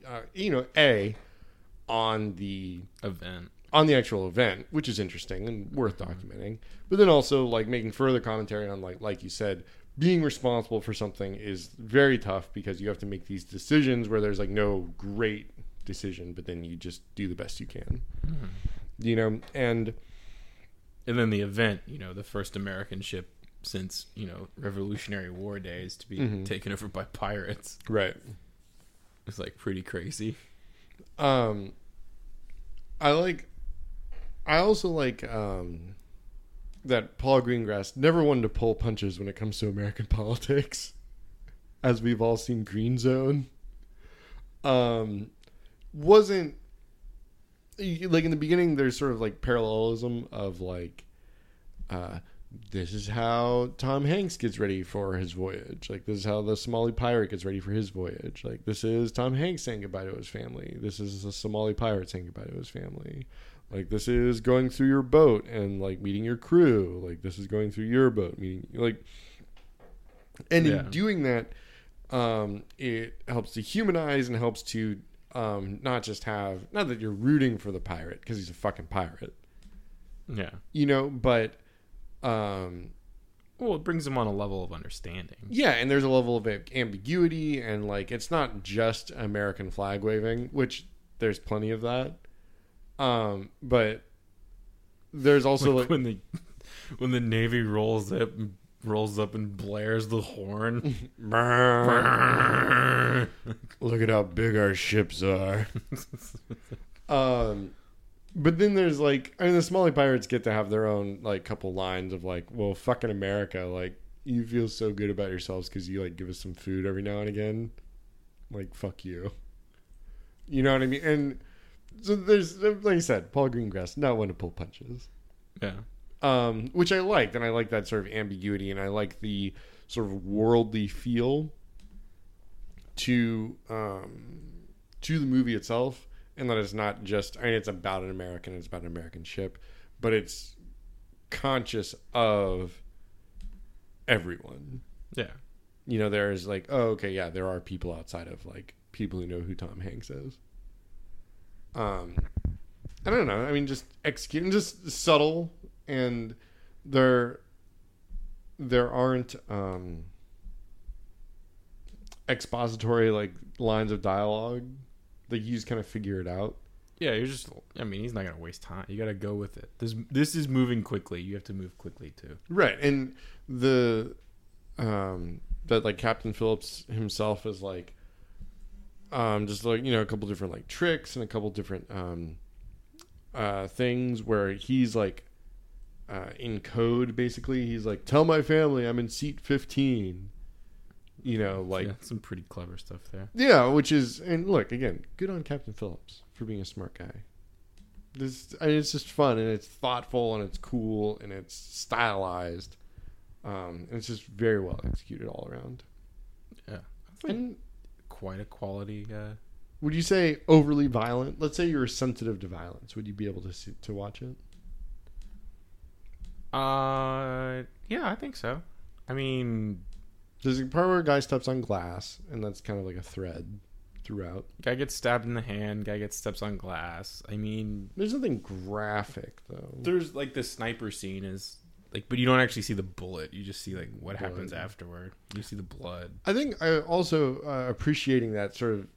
on the event, on the actual event, which is interesting and worth documenting. But then also like making further commentary on like you said, being responsible for something is very tough because you have to make these decisions where there's like no great decision, but then you just do the best you can, you know, and then the event, you know, the first American ship since, you know, Revolutionary War days to be taken over by pirates. Right. It's like pretty crazy. I also like that Paul Greengrass never wanted to pull punches when it comes to American politics, as we've all seen Green Zone. Wasn't like in the beginning there's sort of like parallelism of like this is how Tom Hanks gets ready for his voyage, like this is how the Somali pirate gets ready for his voyage, like this is Tom Hanks saying goodbye to his family, this is the Somali pirate saying goodbye to his family, like this is going through your boat and like meeting your crew, like this is going through your boat meeting, like, and in doing that it helps to humanize and helps to not that you're rooting for the pirate because he's a fucking pirate, you know, but well, it brings him on a level of understanding. Yeah, and there's a level of ambiguity, and like it's not just American flag waving, which there's plenty of that. But there's also like when the Navy rolls up and blares the horn. Look at how big our ships are. But then there's like, I mean, the Somali pirates get to have their own like couple lines of like, well, fucking America, like you feel so good about yourselves because you like give us some food every now and again, like fuck you. You know what I mean? And so there's, like I said, Paul Greengrass, not one to pull punches. Yeah. Which I liked, and I like that sort of ambiguity, and I like the sort of worldly feel to the movie itself. And that it's not just, I mean, it's about an American, it's about an American ship, but it's conscious of everyone. Yeah. You know, there's like, oh, okay, yeah, there are people outside of like people who know who Tom Hanks is. I don't know. I mean, just executing, just subtle, and there aren't expository like lines of dialogue. Like you just kind of figure it out. Yeah, you're just. I mean, he's not gonna waste time. You got to go with it. This is moving quickly. You have to move quickly too. Right, and that like Captain Phillips himself is like, just like, you know, a couple different like tricks and a couple different things where he's like in code basically. He's like, tell my family I'm in seat 15. You know, like some pretty clever stuff there. Yeah, which is, and look again, good on Captain Phillips for being a smart guy. It's just fun and it's thoughtful and it's cool and it's stylized, and it's just very well executed all around. Yeah, and quite a quality. Would you say overly violent? Let's say you're sensitive to violence. Would you be able to watch it? Yeah, I think so. I mean, There's a part where a guy steps on glass, and that's kind of like a thread throughout. Guy gets stabbed in the hand. Guy gets steps on glass. I mean, There's nothing graphic though. there's like the sniper scene is like, but you don't actually see the bullet. You just see like what happens Blood. afterward. You see the blood. I think I also appreciating that sort of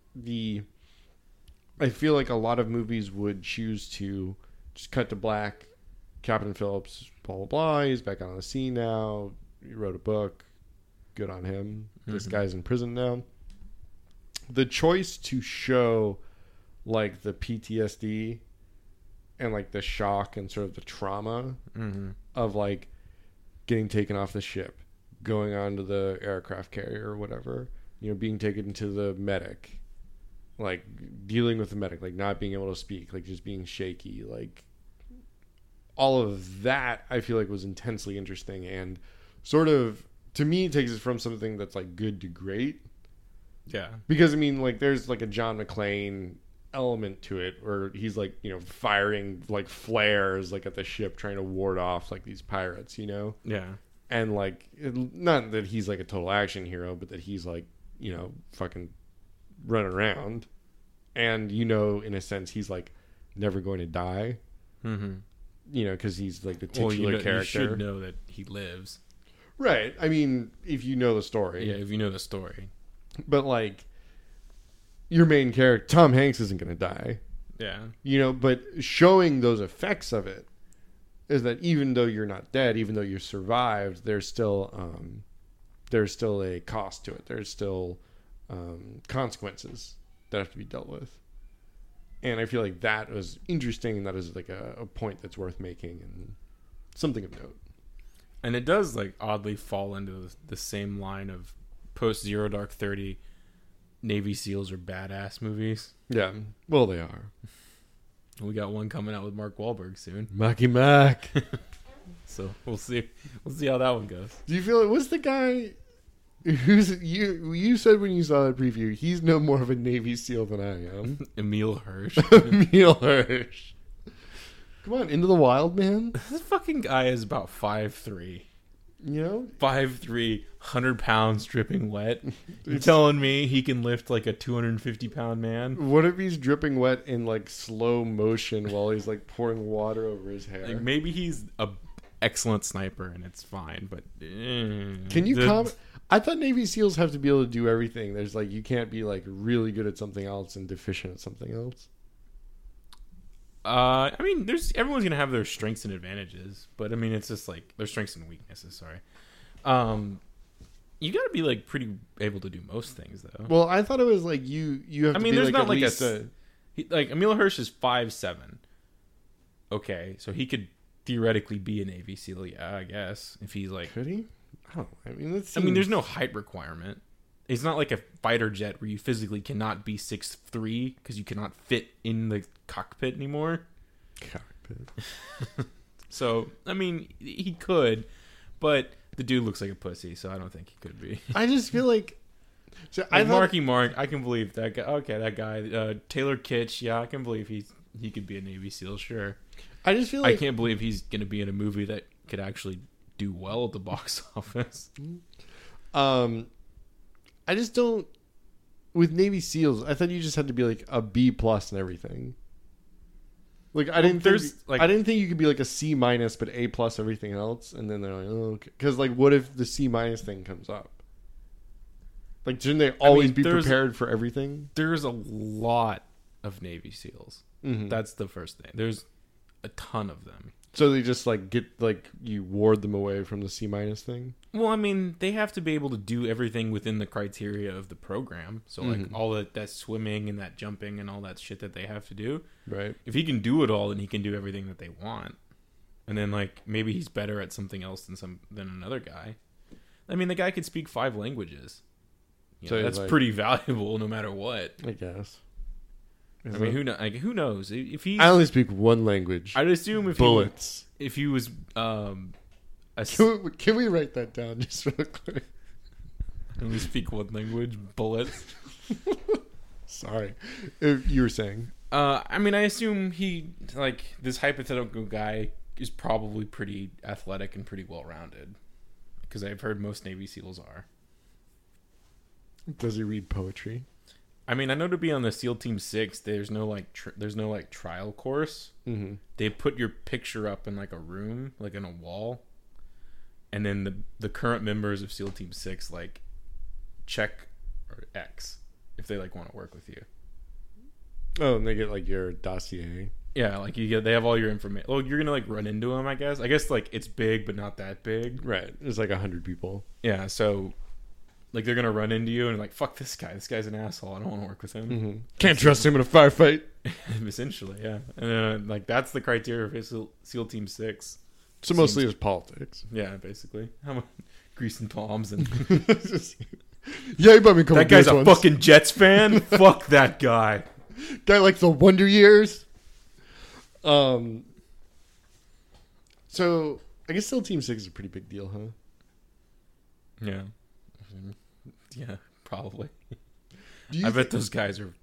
I feel like a lot of movies would choose to just cut to black. Captain Phillips, blah blah blah. He's back on the scene now. He wrote a book. Good on him. This guy's in prison now. The choice to show like the PTSD and like the shock and sort of the trauma of like getting taken off the ship, going onto the aircraft carrier or whatever, being taken to the medic, like dealing with the medic, like not being able to speak, like just being shaky, like all of that I feel like was intensely interesting and sort of, to me, it takes it from something that's like good to great. Yeah. Because I mean, like there's like a John McClane element to it where he's like, firing like flares like at the ship trying to ward off like these pirates, Yeah. and like not that he's like a total action hero, but that he's like, fucking running around, and in a sense he's like never going to die. Because he's like the titular character. You should know that he lives. Right. I mean, if you know the story. Yeah, if you know the story. But like your main character, Tom Hanks, isn't going to die. Yeah. But showing those effects of it is that even though you're not dead, even though you survived, there's still a cost to it. There's still consequences that have to be dealt with. And I feel like that was interesting, and that is like a point that's worth making and something of note. And it does like oddly fall into the same line of post Zero Dark 30 Navy SEALs are badass movies. Yeah, well, they are. We got one coming out with Mark Wahlberg soon. Marky Mark. So we'll see how that one goes. Do you feel it was the guy who's you said when you saw that preview, he's no more of a Navy SEAL than I am. Emil Hirsch. Emil Hirsch. Come on, Into the Wild, man. This fucking guy is about 5'3". 5'3", 100 pounds dripping wet. You're telling me he can lift like a 250-pound man? What if he's dripping wet in like slow motion while he's like pouring water over his hair? Like maybe he's a excellent sniper and it's fine, but can you comment? I thought Navy SEALs have to be able to do everything. There's like, you can't be like really good at something else and deficient at something else. I mean, everyone's gonna have their strengths and advantages, but I mean, it's just like their strengths and weaknesses. Sorry, you got to be like pretty able to do most things, though. Well, I thought it was like you have. I to mean, be there's like not at like least like Emil Hirsch is 5'7". Okay, so he could theoretically be a Navy SEAL. Yeah, I guess if he's like. Could he? I don't know. I mean, I mean, there's no height requirement. It's not like a fighter jet where you physically cannot be 6'3" because you cannot fit in the cockpit anymore. Cockpit. So, I mean, he could, but the dude looks like a pussy, so I don't think he could be. I just feel like... So like Marky Mark, I can believe that guy. Okay, that guy. Taylor Kitsch, yeah, I can believe he could be a Navy SEAL, sure. I just feel like... I can't believe he's going to be in a movie that could actually do well at the box office. I just don't... With Navy SEALs, I thought you just had to be like a B+ and everything. Like I didn't think you could be like a C- but A+ everything else, and then they're like, oh, okay. Because like, what if the C- thing comes up? Like, shouldn't they always be prepared for everything? There's a lot of Navy SEALs. Mm-hmm. That's the first thing. There's a ton of them. So they just like get like you ward them away from the C- thing. Well, I mean, they have to be able to do everything within the criteria of the program. So like all that swimming and that jumping and all that shit that they have to do. Right. If he can do it all, then he can do everything that they want. And then like maybe he's better at something else than another guy. I mean, the guy could speak 5 languages. So that's like, pretty valuable no matter what. I guess. I mean, who knows? If he, I only speak one language. I'd assume bullets. If he was, can we write that down just real quick? I only speak one language. Bullets. Sorry, if you were saying. I mean, I assume he this hypothetical guy is probably pretty athletic and pretty well rounded, because I've heard most Navy SEALs are. Does he read poetry? I mean, I know to be on the SEAL Team 6, there's no like trial course. Mm-hmm. They put your picture up in like a room, like in a wall, and then the current members of SEAL Team 6 like check or X if they like want to work with you. Oh, and they get like your dossier. Yeah, like they have all your information. Well, you're gonna like run into them, I guess. I guess like it's big, but not that big. Right. There's like 100 people. Yeah, so like they're gonna run into you and like, fuck this guy. This guy's an asshole. I don't want to work with him. Mm-hmm. Can't trust him in a firefight. Essentially, yeah. And like that's the criteria for SEAL Team 6. So mostly it's politics. Yeah, basically. How about greasing palms and yeah, he bought me a couple that guy's a once. fucking Jets fan. Fuck that guy. Guy like the Wonder Years. So I guess SEAL Team 6 is a pretty big deal, huh? Yeah. Yeah, probably. Do you I bet those guys are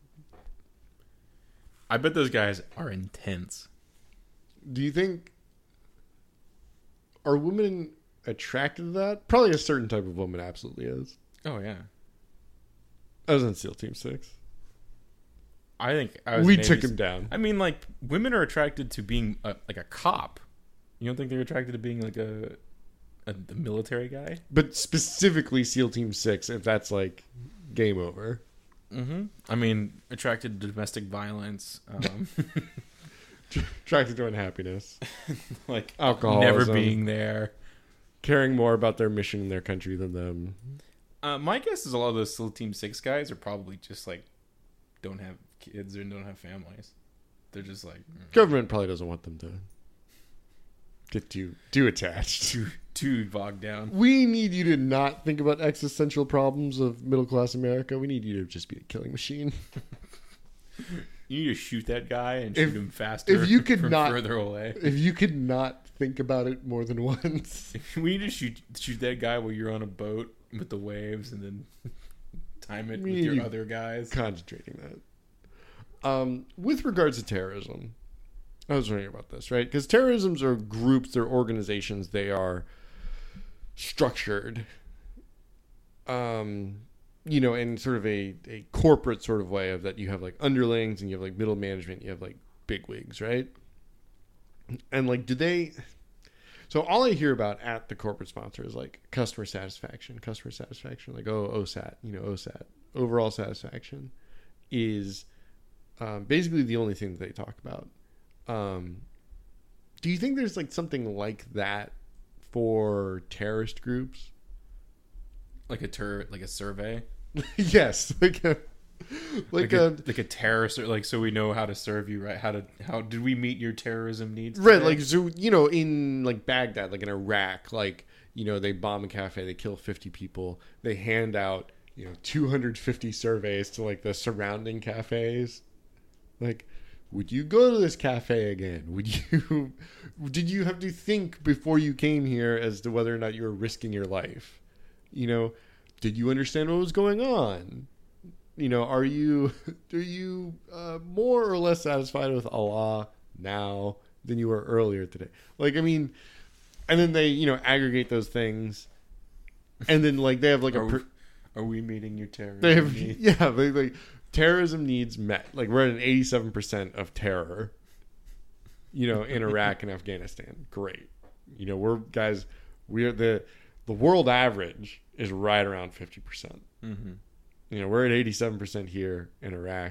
intense. Do you think are women attracted to that? Probably a certain type of woman absolutely is. Oh yeah. I was in SEAL Team 6. I think I was we took him down. I mean, like, women are attracted to being like a cop. You don't think they're attracted to being like the military guy? But specifically SEAL Team 6, if that's like game over. Mm-hmm. I mean, attracted to domestic violence. Attracted to unhappiness. Like, alcoholism. Never being there. Caring more about their mission in their country than them. My guess is a lot of those SEAL Team 6 guys are probably just like don't have kids or don't have families. They're just like government probably doesn't want them to get too attached, too bogged down. We need you to not think about existential problems of middle class America. We need you to just be a killing machine. You need to shoot that guy and shoot him faster. If you could from not further away. If you could not think about it more than once. We need to shoot that guy while you're on a boat with the waves, and then time it with your other guys. Concentrating that. With regards to terrorism, I was wondering about this, right? Because terrorisms are groups, they're organizations, they are structured, in sort of a corporate sort of way of that you have like underlings and you have like middle management, you have like bigwigs, right? And like, so all I hear about at the corporate sponsor is like customer satisfaction, like, OSAT, OSAT, overall satisfaction is basically the only thing that they talk about. Do you think there's like something like that for terrorist groups? Like a survey? Yes, like a terrorist, like, so we know how to serve you, right? How did we meet your terrorism needs? Right, like, so, in like Baghdad, like in Iraq, like, they bomb a cafe, they kill 50 people, they hand out, 250 surveys to like the surrounding cafes. Like, would you go to this cafe again? Did you have to think before you came here as to whether or not you were risking your life? Did you understand what was going on? Are you more or less satisfied with Allah now than you were earlier today? Like, I mean, and then they, aggregate those things, and then like they have like are we meeting your terrorism? They have they terrorism needs met. Like, we're at an 87% of terror, in Iraq and Afghanistan. Great, we're the world average is right around 50%. Mm-hmm. We're at 87% here in Iraq.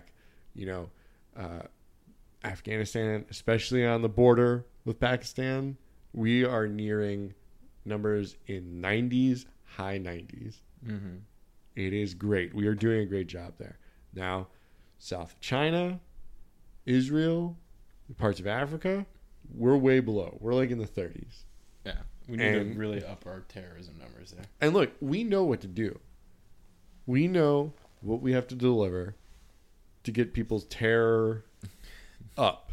Afghanistan, especially on the border with Pakistan, we are nearing numbers in 90s, high 90s. Mm-hmm. It is great. We are doing a great job there. Now, South China, Israel, parts of Africa, we're way below. We're like in the 30s. Yeah, we need to really up our terrorism numbers there. And look, we know what to do. We know what we have to deliver to get people's terror up.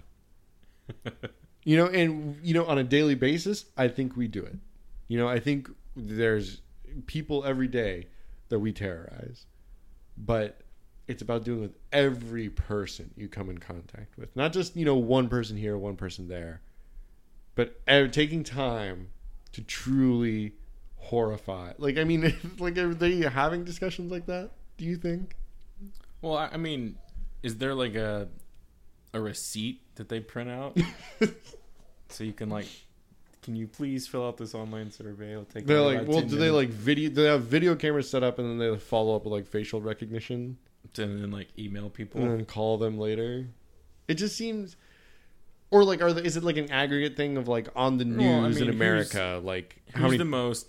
On a daily basis, I think we do it. I think there's people every day that we terrorize. But it's about doing it with every person you come in contact with. Not just, one person here, one person there. But taking time to truly horrify. Like, I mean, like, are they having discussions like that? do you think? Well, I mean, is there like a receipt that they print out so you can like, can you please fill out this online survey? It'll take. They're like like, about well, 10 do they minutes. like video? Do they have video cameras set up and then they follow up with like facial recognition And then like email people? and then call them later? It just seems, or like, is it like an aggregate thing of like on the news Well, I mean, in America? Like, how Who's many? the most?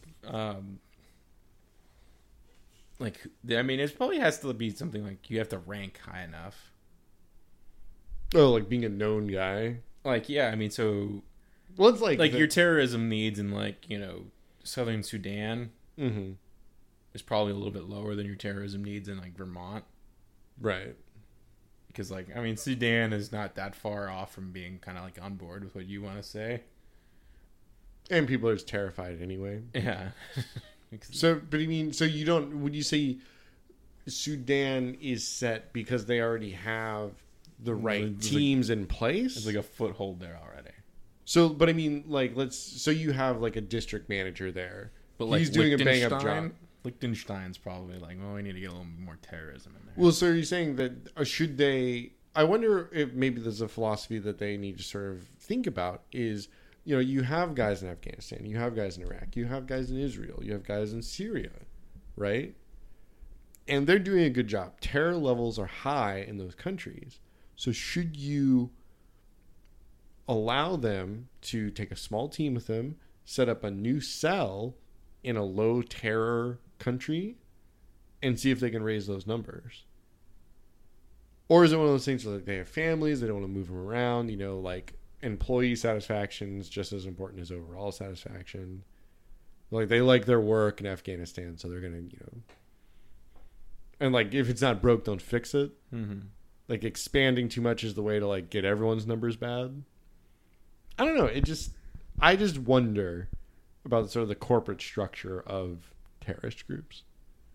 Like, I mean, it probably has to be something like you have to rank high enough. Oh, like being a known guy. Like, yeah, I mean, so Well, it's like your terrorism needs in like southern Sudan Mm-hmm. is probably a little bit lower than your terrorism needs in like Vermont. Right. Because, like, I mean, Sudan is not that far off from being kind of like on board with what you want to say. And people are just terrified anyway. Yeah. So, but I mean, so you don't, would you say Sudan is set because they already have the right There's teams in place? There's like a foothold there already. So, but I mean, like, so you have like a district manager there. But like he's doing a bang up job. Liechtenstein's probably like, well, we need to get a little more terrorism in there. Well, so are you saying that should they? I wonder if maybe there's a philosophy that they need to sort of think about is, you have guys in Afghanistan, you have guys in Iraq, you have guys in Israel, you have guys in Syria, right? And they're doing a good job. Terror levels are high in those countries. So should you allow them to take a small team with them, set up a new cell in a low terror country, and see if they can raise those numbers? Or is it one of those things where like they have families, they don't want to move them around, like employee satisfaction is just as important as overall satisfaction. Like they like their work in Afghanistan, so they're going to, and like if it's not broke, don't fix it. Mm-hmm. Like expanding too much is the way to like get everyone's numbers bad. I don't know. I just wonder about sort of the corporate structure of terrorist groups.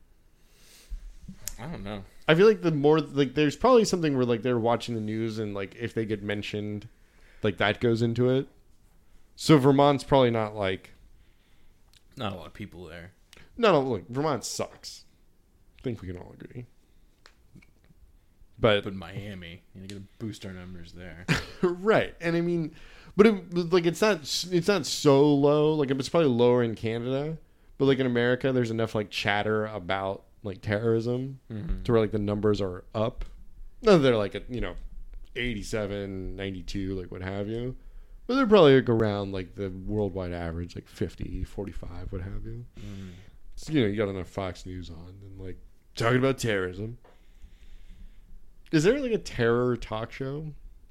I don't know. I feel like the more like there's probably something where like they're watching the news and like if they get mentioned, like that goes into it. So Vermont's probably not like Not a lot of people there. no look, Vermont sucks. I think we can all agree. But Miami, you gotta boost our numbers there. right, and I mean, but it's not so low. Like it's probably lower in Canada, but like in America, there's enough like chatter about like terrorism to where like the numbers are up. No, they're like at 87, 92, like what have you. But they're probably like around like the worldwide average, like 50, 45, what have you. So, you got enough Fox News on and like talking about terrorism. Is there like a terror talk show?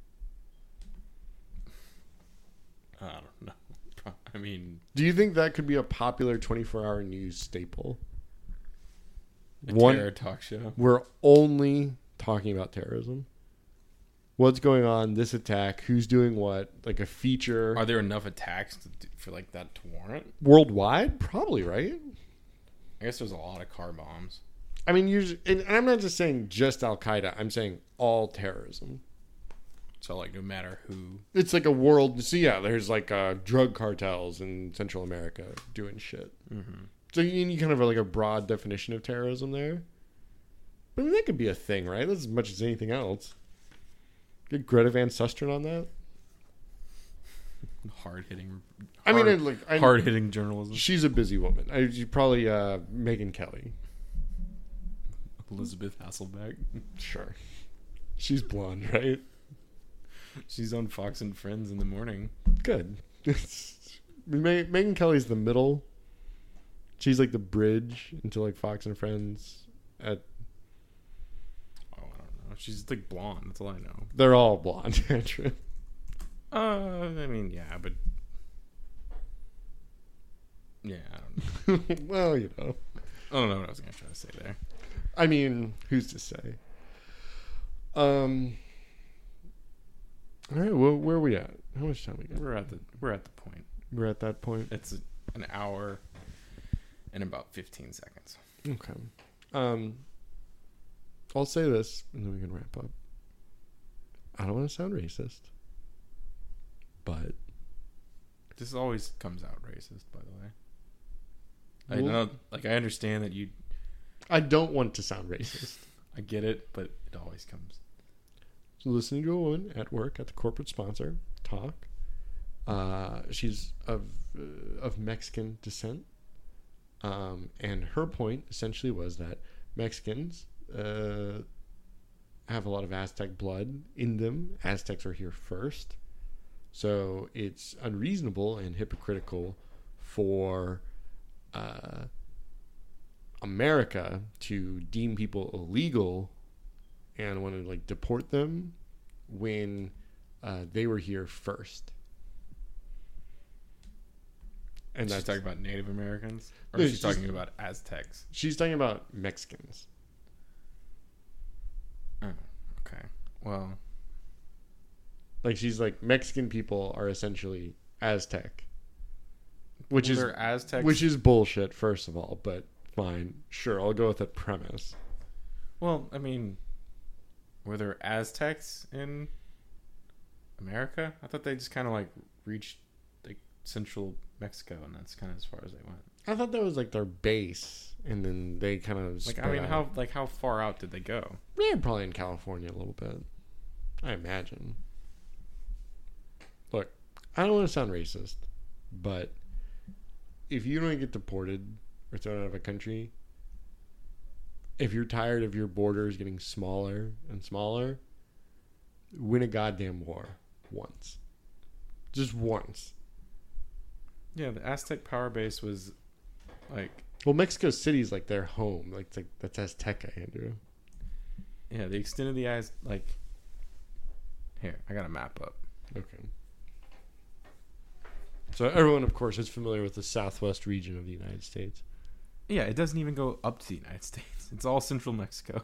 I don't know. I mean, Do you think that could be a popular 24-hour news staple? a terror talk show. We're only talking about terrorism. What's going on? This attack? Who's doing what? Like a feature Are there enough attacks for like that to warrant? worldwide? Probably, right? I guess there's a lot of car bombs. I mean, and I'm not just saying just Al Qaeda. I'm saying all terrorism. So like, no matter who. It's like a world. So yeah, there's like drug cartels in Central America doing shit. Mm-hmm. So you kind of have like a broad definition of terrorism there. But I mean, that could be a thing, right? That's as much as anything else. Get Greta Van Susteren on that. Hard hitting journalism. She's a busy woman. You probably Megyn Kelly. Elizabeth Hasselbeck. Sure. She's blonde, right? She's on Fox and Friends in the morning. Good. Megyn Kelly's the middle. She's like the bridge into like Fox and Friends. Oh, I don't know. She's like blonde. That's all I know. They're all blonde, Andrew. I mean, yeah, but yeah, I don't know. Well, I don't know what I was gonna try to say there. I mean, who's to say? All right. Well, where are we at? How much time we got? We're at the point. We're at that point. It's an hour and about 15 seconds. Okay. I'll say this, and then we can wrap up. I don't want to sound racist, but this always comes out racist, by the way. I know, like I understand that you. I don't want to sound racist. I get it, but it always comes. So listening to a woman at work at the corporate sponsor talk. She's of Mexican descent. And her point essentially was that Mexicans have a lot of Aztec blood in them. Aztecs are here first. So it's unreasonable and hypocritical for America to deem people illegal and want to like deport them when they were here first. And she's talking about Native Americans? Or No, she's talking about Aztecs? She's talking about Mexicans. Oh, okay. Well, like she's like Mexican people are essentially Aztec, which is they're Aztecs. which is bullshit. First of all, but fine, sure, I'll go with that premise. Well, I mean, were there Aztecs in America? I thought they just kind of like reached like central Mexico, and that's kind of as far as they went. I thought that was like their base, and then they kind of like. I mean, how far out did they go? Yeah, probably in California a little bit, I imagine. Look, I don't want to sound racist, but if you don't get deported or thrown out of a country, if you're tired of your borders getting smaller and smaller, win a goddamn war once. Just once. Yeah, the Aztec power base was like... Well, Mexico City's like their home. Like, it's like that's Azteca, Andrew. Yeah, the extent of the eyes, like... Here, I got a map up. Okay. So everyone, of course, is familiar with the southwest region of the United States. Yeah, it doesn't even go up to the United States. It's all central Mexico.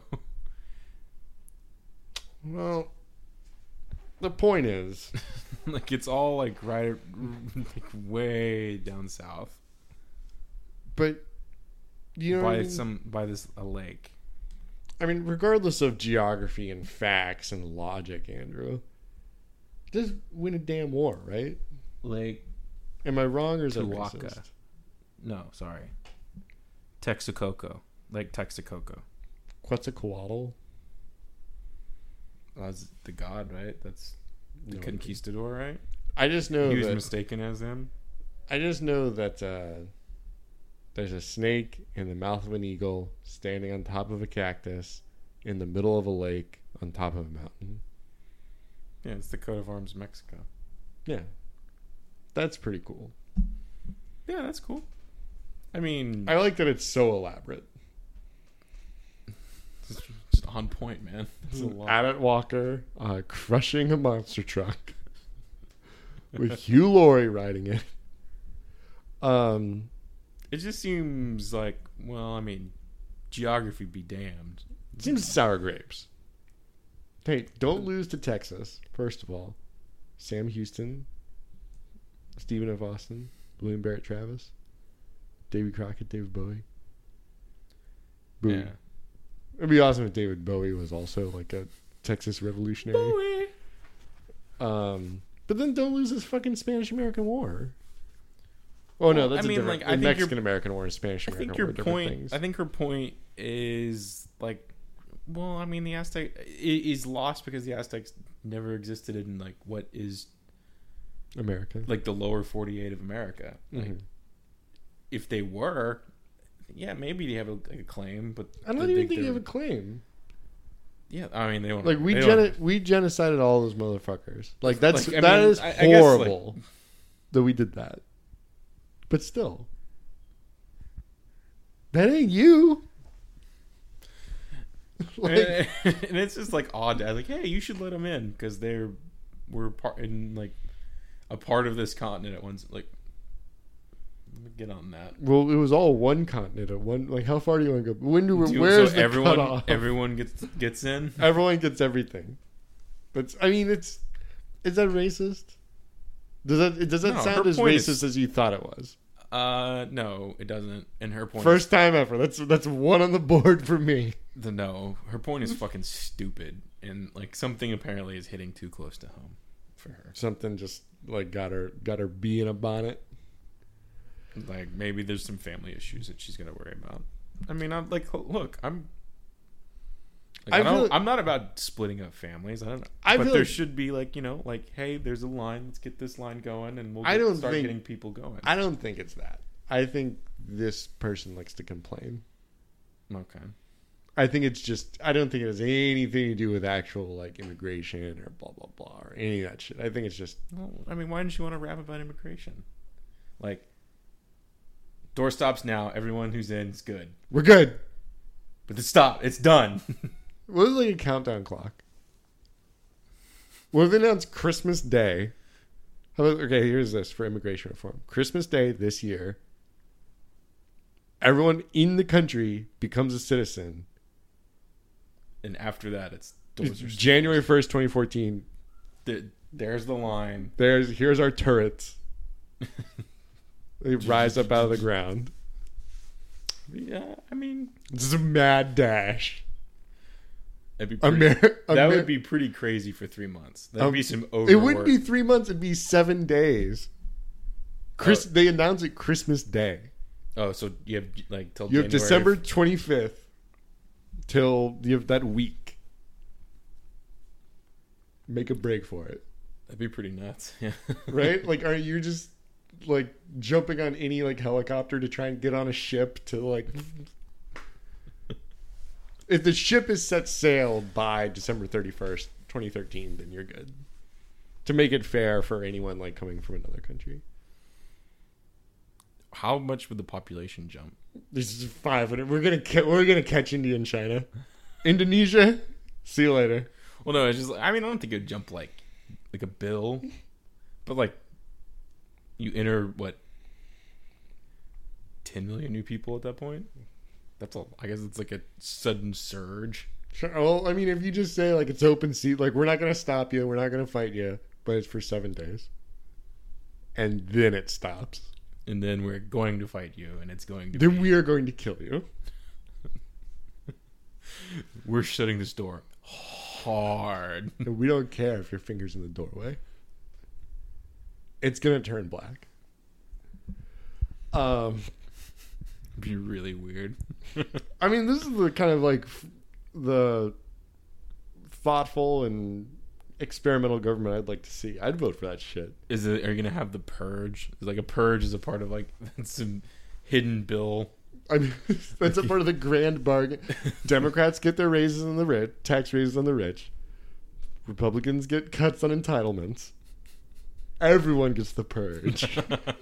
Well, the point is... like, it's all, like, right... like, way down south. But, you know... By a lake. I mean, regardless of geography and facts and logic, Andrew, just win a damn war, right? Lake... Am I wrong or is that Tlaxcala. racist? No, sorry. Texcoco. Lake Texcoco. Quetzalcoatl? That's the god, right? That's the No, conquistador, right? I just know He was that... mistaken as him. I just know that there's a snake in the mouth of an eagle standing on top of a cactus in the middle of a lake on top of a mountain. Yeah, it's the coat of arms of Mexico. Yeah. That's pretty cool. Yeah, that's cool. I mean... I like that it's so elaborate. Just on point, man. That's a lot. Abbott Walker crushing a monster truck with Hugh Laurie riding it. It just seems like, well, I mean, geography be damned. It seems sour grapes. Hey, don't lose to Texas, first of all. Sam Houston, Stephen F. Austin, William Barrett Travis, Davy Crockett, David Bowie. Boom. Yeah. It'd be awesome if David Bowie was also like a Texas revolutionary. Bowie. But then don't lose this fucking Spanish-American War. Oh no, that's the Mexican-American War and Spanish-American War are different things. I think her point is like, well, I mean, the Aztec is lost because the Aztecs never existed in like what is America, like the lower 48 of America. Like, mm-hmm. If they were, yeah, maybe they have a claim, but I don't even think they have a claim. Yeah, I mean, they don't. Like we genocided all those motherfuckers. Like that I is guess, horrible that we did that. But still, that ain't you. And it's just like odd. Like, hey, you should let them in because we're a part of this continent at once. Like, let me get on that. Well, it was all one continent at one. Like, how far do you want to go? Where's the cutoff? Everyone gets in. Everyone gets everything. But I mean, is that racist? Does that sound as racist as you thought it was? No, it doesn't. And her point first time ever. That's one on the board for me. Her point is fucking stupid, and like something apparently is hitting too close to home for her. Something just like got her bee in a bonnet. Like maybe there's some family issues that she's gonna worry about. I mean, I'm like, look, I'm. I feel- I'm not about splitting up families. I don't know, I but feel there like- should be like, like, hey, there's a line. Let's get this line going, and we'll I don't start think- getting people going. I don't think it's that. I think this person likes to complain. Okay. I think it's just. I don't think it has anything to do with actual like immigration or blah blah blah or any of that shit. I think it's just. Well, I mean, why didn't you want to rap about immigration? Like, door stops now. Everyone who's in is good. We're good. But stop. It's done. What is like a countdown clock? What if they announced Christmas Day? How about, okay, here's this for immigration reform. Christmas Day this year, everyone in the country becomes a citizen. And after that, it's doors are January 1st, 2014. There's the line. Here's our turrets. They rise up out of the ground. Yeah, I mean, This is a mad dash. that'd be pretty, that Amer- would be pretty crazy for 3 months. That'd be some overwork. It wouldn't be 3 months. It'd be 7 days. They announce it Christmas Day. Oh, so you have like till You have January December 25th till you have that week. Make a break for it, That'd be pretty nuts. Yeah. right? Like, are you just like jumping on any like helicopter to try and get on a ship to like? If the ship is set sail by December 31st, 2013, then you're good. To make it fair for anyone like coming from another country. How much would the population jump? This is 500. We're gonna catch India and China, Indonesia. See you later. Well, no, it's just. I mean, I don't think it'd jump like a bill, but like you enter what 10 million new people at that point. That's all. I guess it's like a sudden surge. Sure. Well, I mean, if you just say like it's open seat, like we're not gonna stop you, we're not gonna fight you, but it's for 7 days, and then it stops. And then we're going to fight you, and it's going to. Then we are going to kill you. We're shutting this door hard. And we don't care if your finger's in the doorway. It's gonna turn black. Be really weird. I mean, this is the kind of like the thoughtful and experimental government I'd like to see. I'd vote for that shit. Are you gonna have the purge? Like a purge is a part of like some hidden bill. I mean, that's a part of the grand bargain. Democrats get their raises on the rich, tax raises on the rich. Republicans get cuts on entitlements. Everyone gets the purge.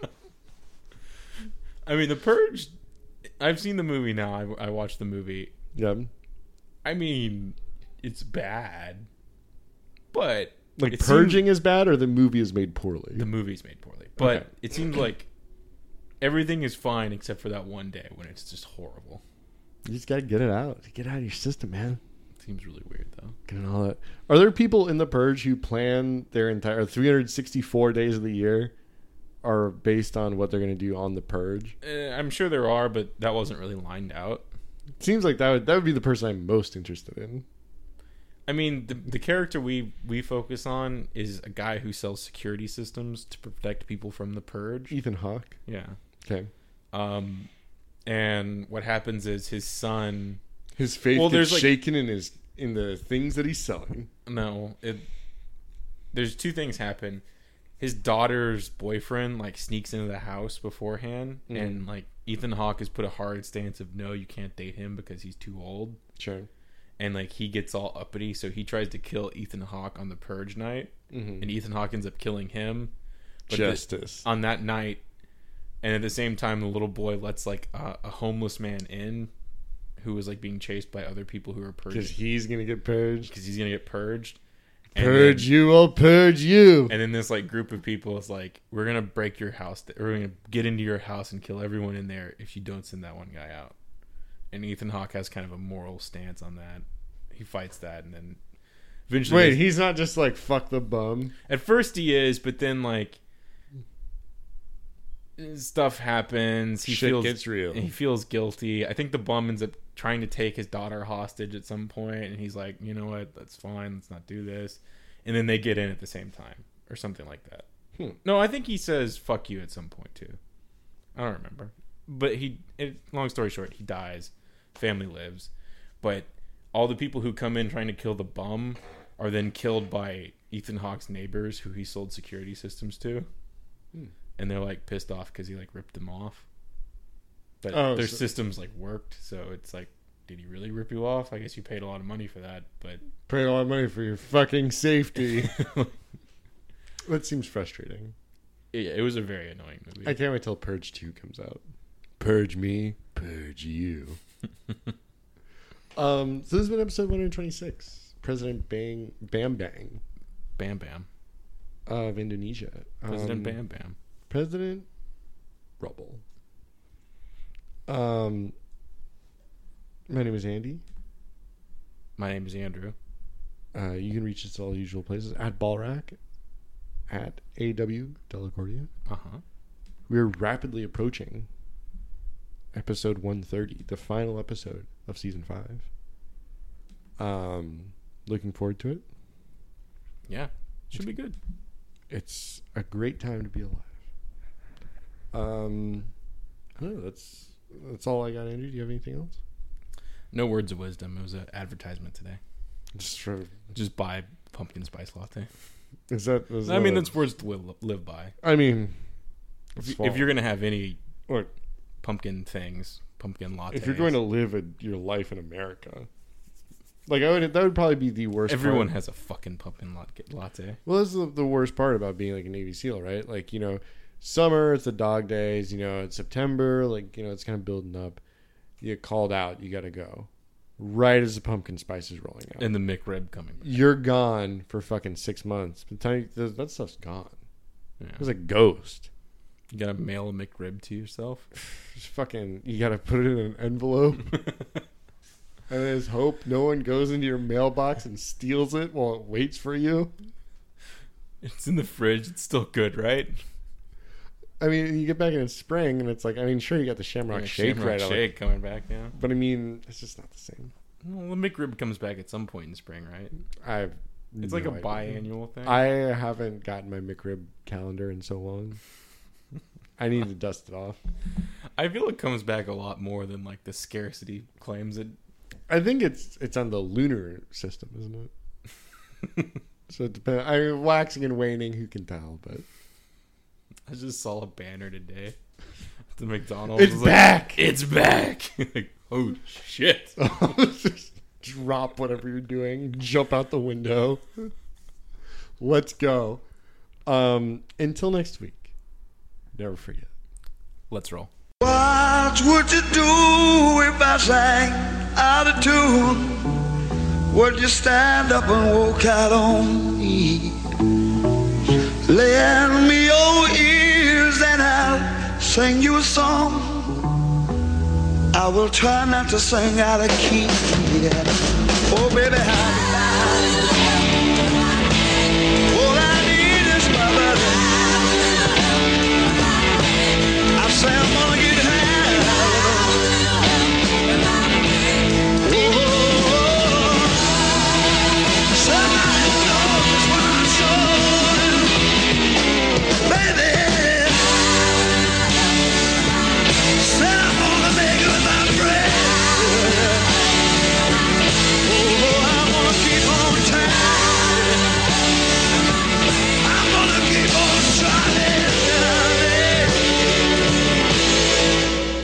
I mean, the purge. I've seen the movie now. I watched the movie. Yeah, I mean, it's bad, but like it purging is bad, or the movie is made poorly. the movie's made poorly. But Okay. it seems like everything is fine except for that one day when it's just horrible. You just gotta get it out. Get it out of your system, man. Seems really weird though. Getting all that. Are there people in the purge who plan their entire 364 days of the year are based on what they're going to do on the purge? I'm sure there are, but that wasn't really lined out. It seems like that would be the person I'm most interested in. I mean, the character we focus on is a guy who sells security systems to protect people from the purge. Ethan Hawke. Yeah. Okay. And what happens is his son. His faith Well, gets there's, like- shaken in the things that he's selling. No, there's two things happen. His daughter's boyfriend like sneaks into the house beforehand, and like Ethan Hawke has put a hard stance of no, you can't date him because he's too old. Sure. And like he gets all uppity, so he tries to kill Ethan Hawke on the purge night, and Ethan Hawke ends up killing him. But Justice. on that night, and at the same time, the little boy lets like a homeless man in, who was like being chased by other people who were Because purged he's going to get purged. because he's gonna get purged. And Purge then- you, will purge you. And then this like group of people is like, we're gonna break your house. We're gonna get into your house and kill everyone in there if you don't send that one guy out. And Ethan Hawke has kind of a moral stance on that. He fights that, and then eventually, Wait, he's not just like, fuck the bum. at first he is, but then like stuff happens. Shit gets real. He feels guilty. I think the bum ends up trying to take his daughter hostage at some point, and he's like, you know what, that's fine. Let's not do this. And then they get in at the same time, or something like that. No, I think he says "fuck you" at some point too. I don't remember, but long story short, he dies. family lives. But all the people who come in trying to kill the bum are then killed by Ethan Hawke's neighbors who he sold security systems to. And they're like pissed off because he like ripped them off. But their systems like worked, so it's like, did he really rip you off? I guess you paid a lot of money for that, but paid a lot of money for your fucking safety. That seems frustrating. Yeah, it was a very annoying movie. I can't wait till Purge 2 comes out. Purge me, purge you. So this has been episode 126. President Bam Bam of Indonesia. President Bam Bam. President Rubble. My name is Andy. My name is Andrew. You can reach us at all the usual places. At Ballrack. At AW Delacordia. We're rapidly approaching episode 130, the final episode of season 5. Looking forward to it. Yeah, should be good. It's a great time to be alive. I don't know. That's all I got, Andrew. Do you have anything else? No words of wisdom. It was an advertisement today. Just buy pumpkin spice latte. I mean, that's words to live by. I mean, if you're gonna have any pumpkin things, pumpkin lattes. If you're going to live your life in America, that would probably be the worst. Everyone has a fucking pumpkin latte. Well, this is the worst part about being like a Navy SEAL, right? Like, summer, it's the dog days. It's September. Like, it's kind of building up. You get called out. You got to go. Right as the pumpkin spice is rolling out. And the McRib coming back. You're gone for fucking 6 months. By the time that stuff's gone. Yeah. It was a ghost. You got to mail a McRib to yourself? Just fucking, you got to put it in an envelope. And there's hope no one goes into your mailbox and steals it while it waits for you. It's in the fridge. It's still good, right? I mean, you get back in spring, and it's like, sure, you got the Shamrock Shake Shamrock Shake coming back, yeah. But it's just not the same. Well, the McRib comes back at some point in spring, right? It's like a biannual thing. I haven't gotten my McRib calendar in so long. I need to dust it off. I feel it comes back a lot more than like the scarcity claims it. I think it's on the lunar system, isn't it? So it depends. Waxing and waning, who can tell? But I just saw a banner today at the McDonald's. It's back! It's back! Like, oh, shit. Just drop whatever you're doing. Jump out the window. Let's go. Until next week, never forget. Let's roll. What would you do if I sang out of tune? Would you stand up and walk out on me? Lend me your ears and I'll sing you a song. I will try not to sing out of key. Oh, baby, how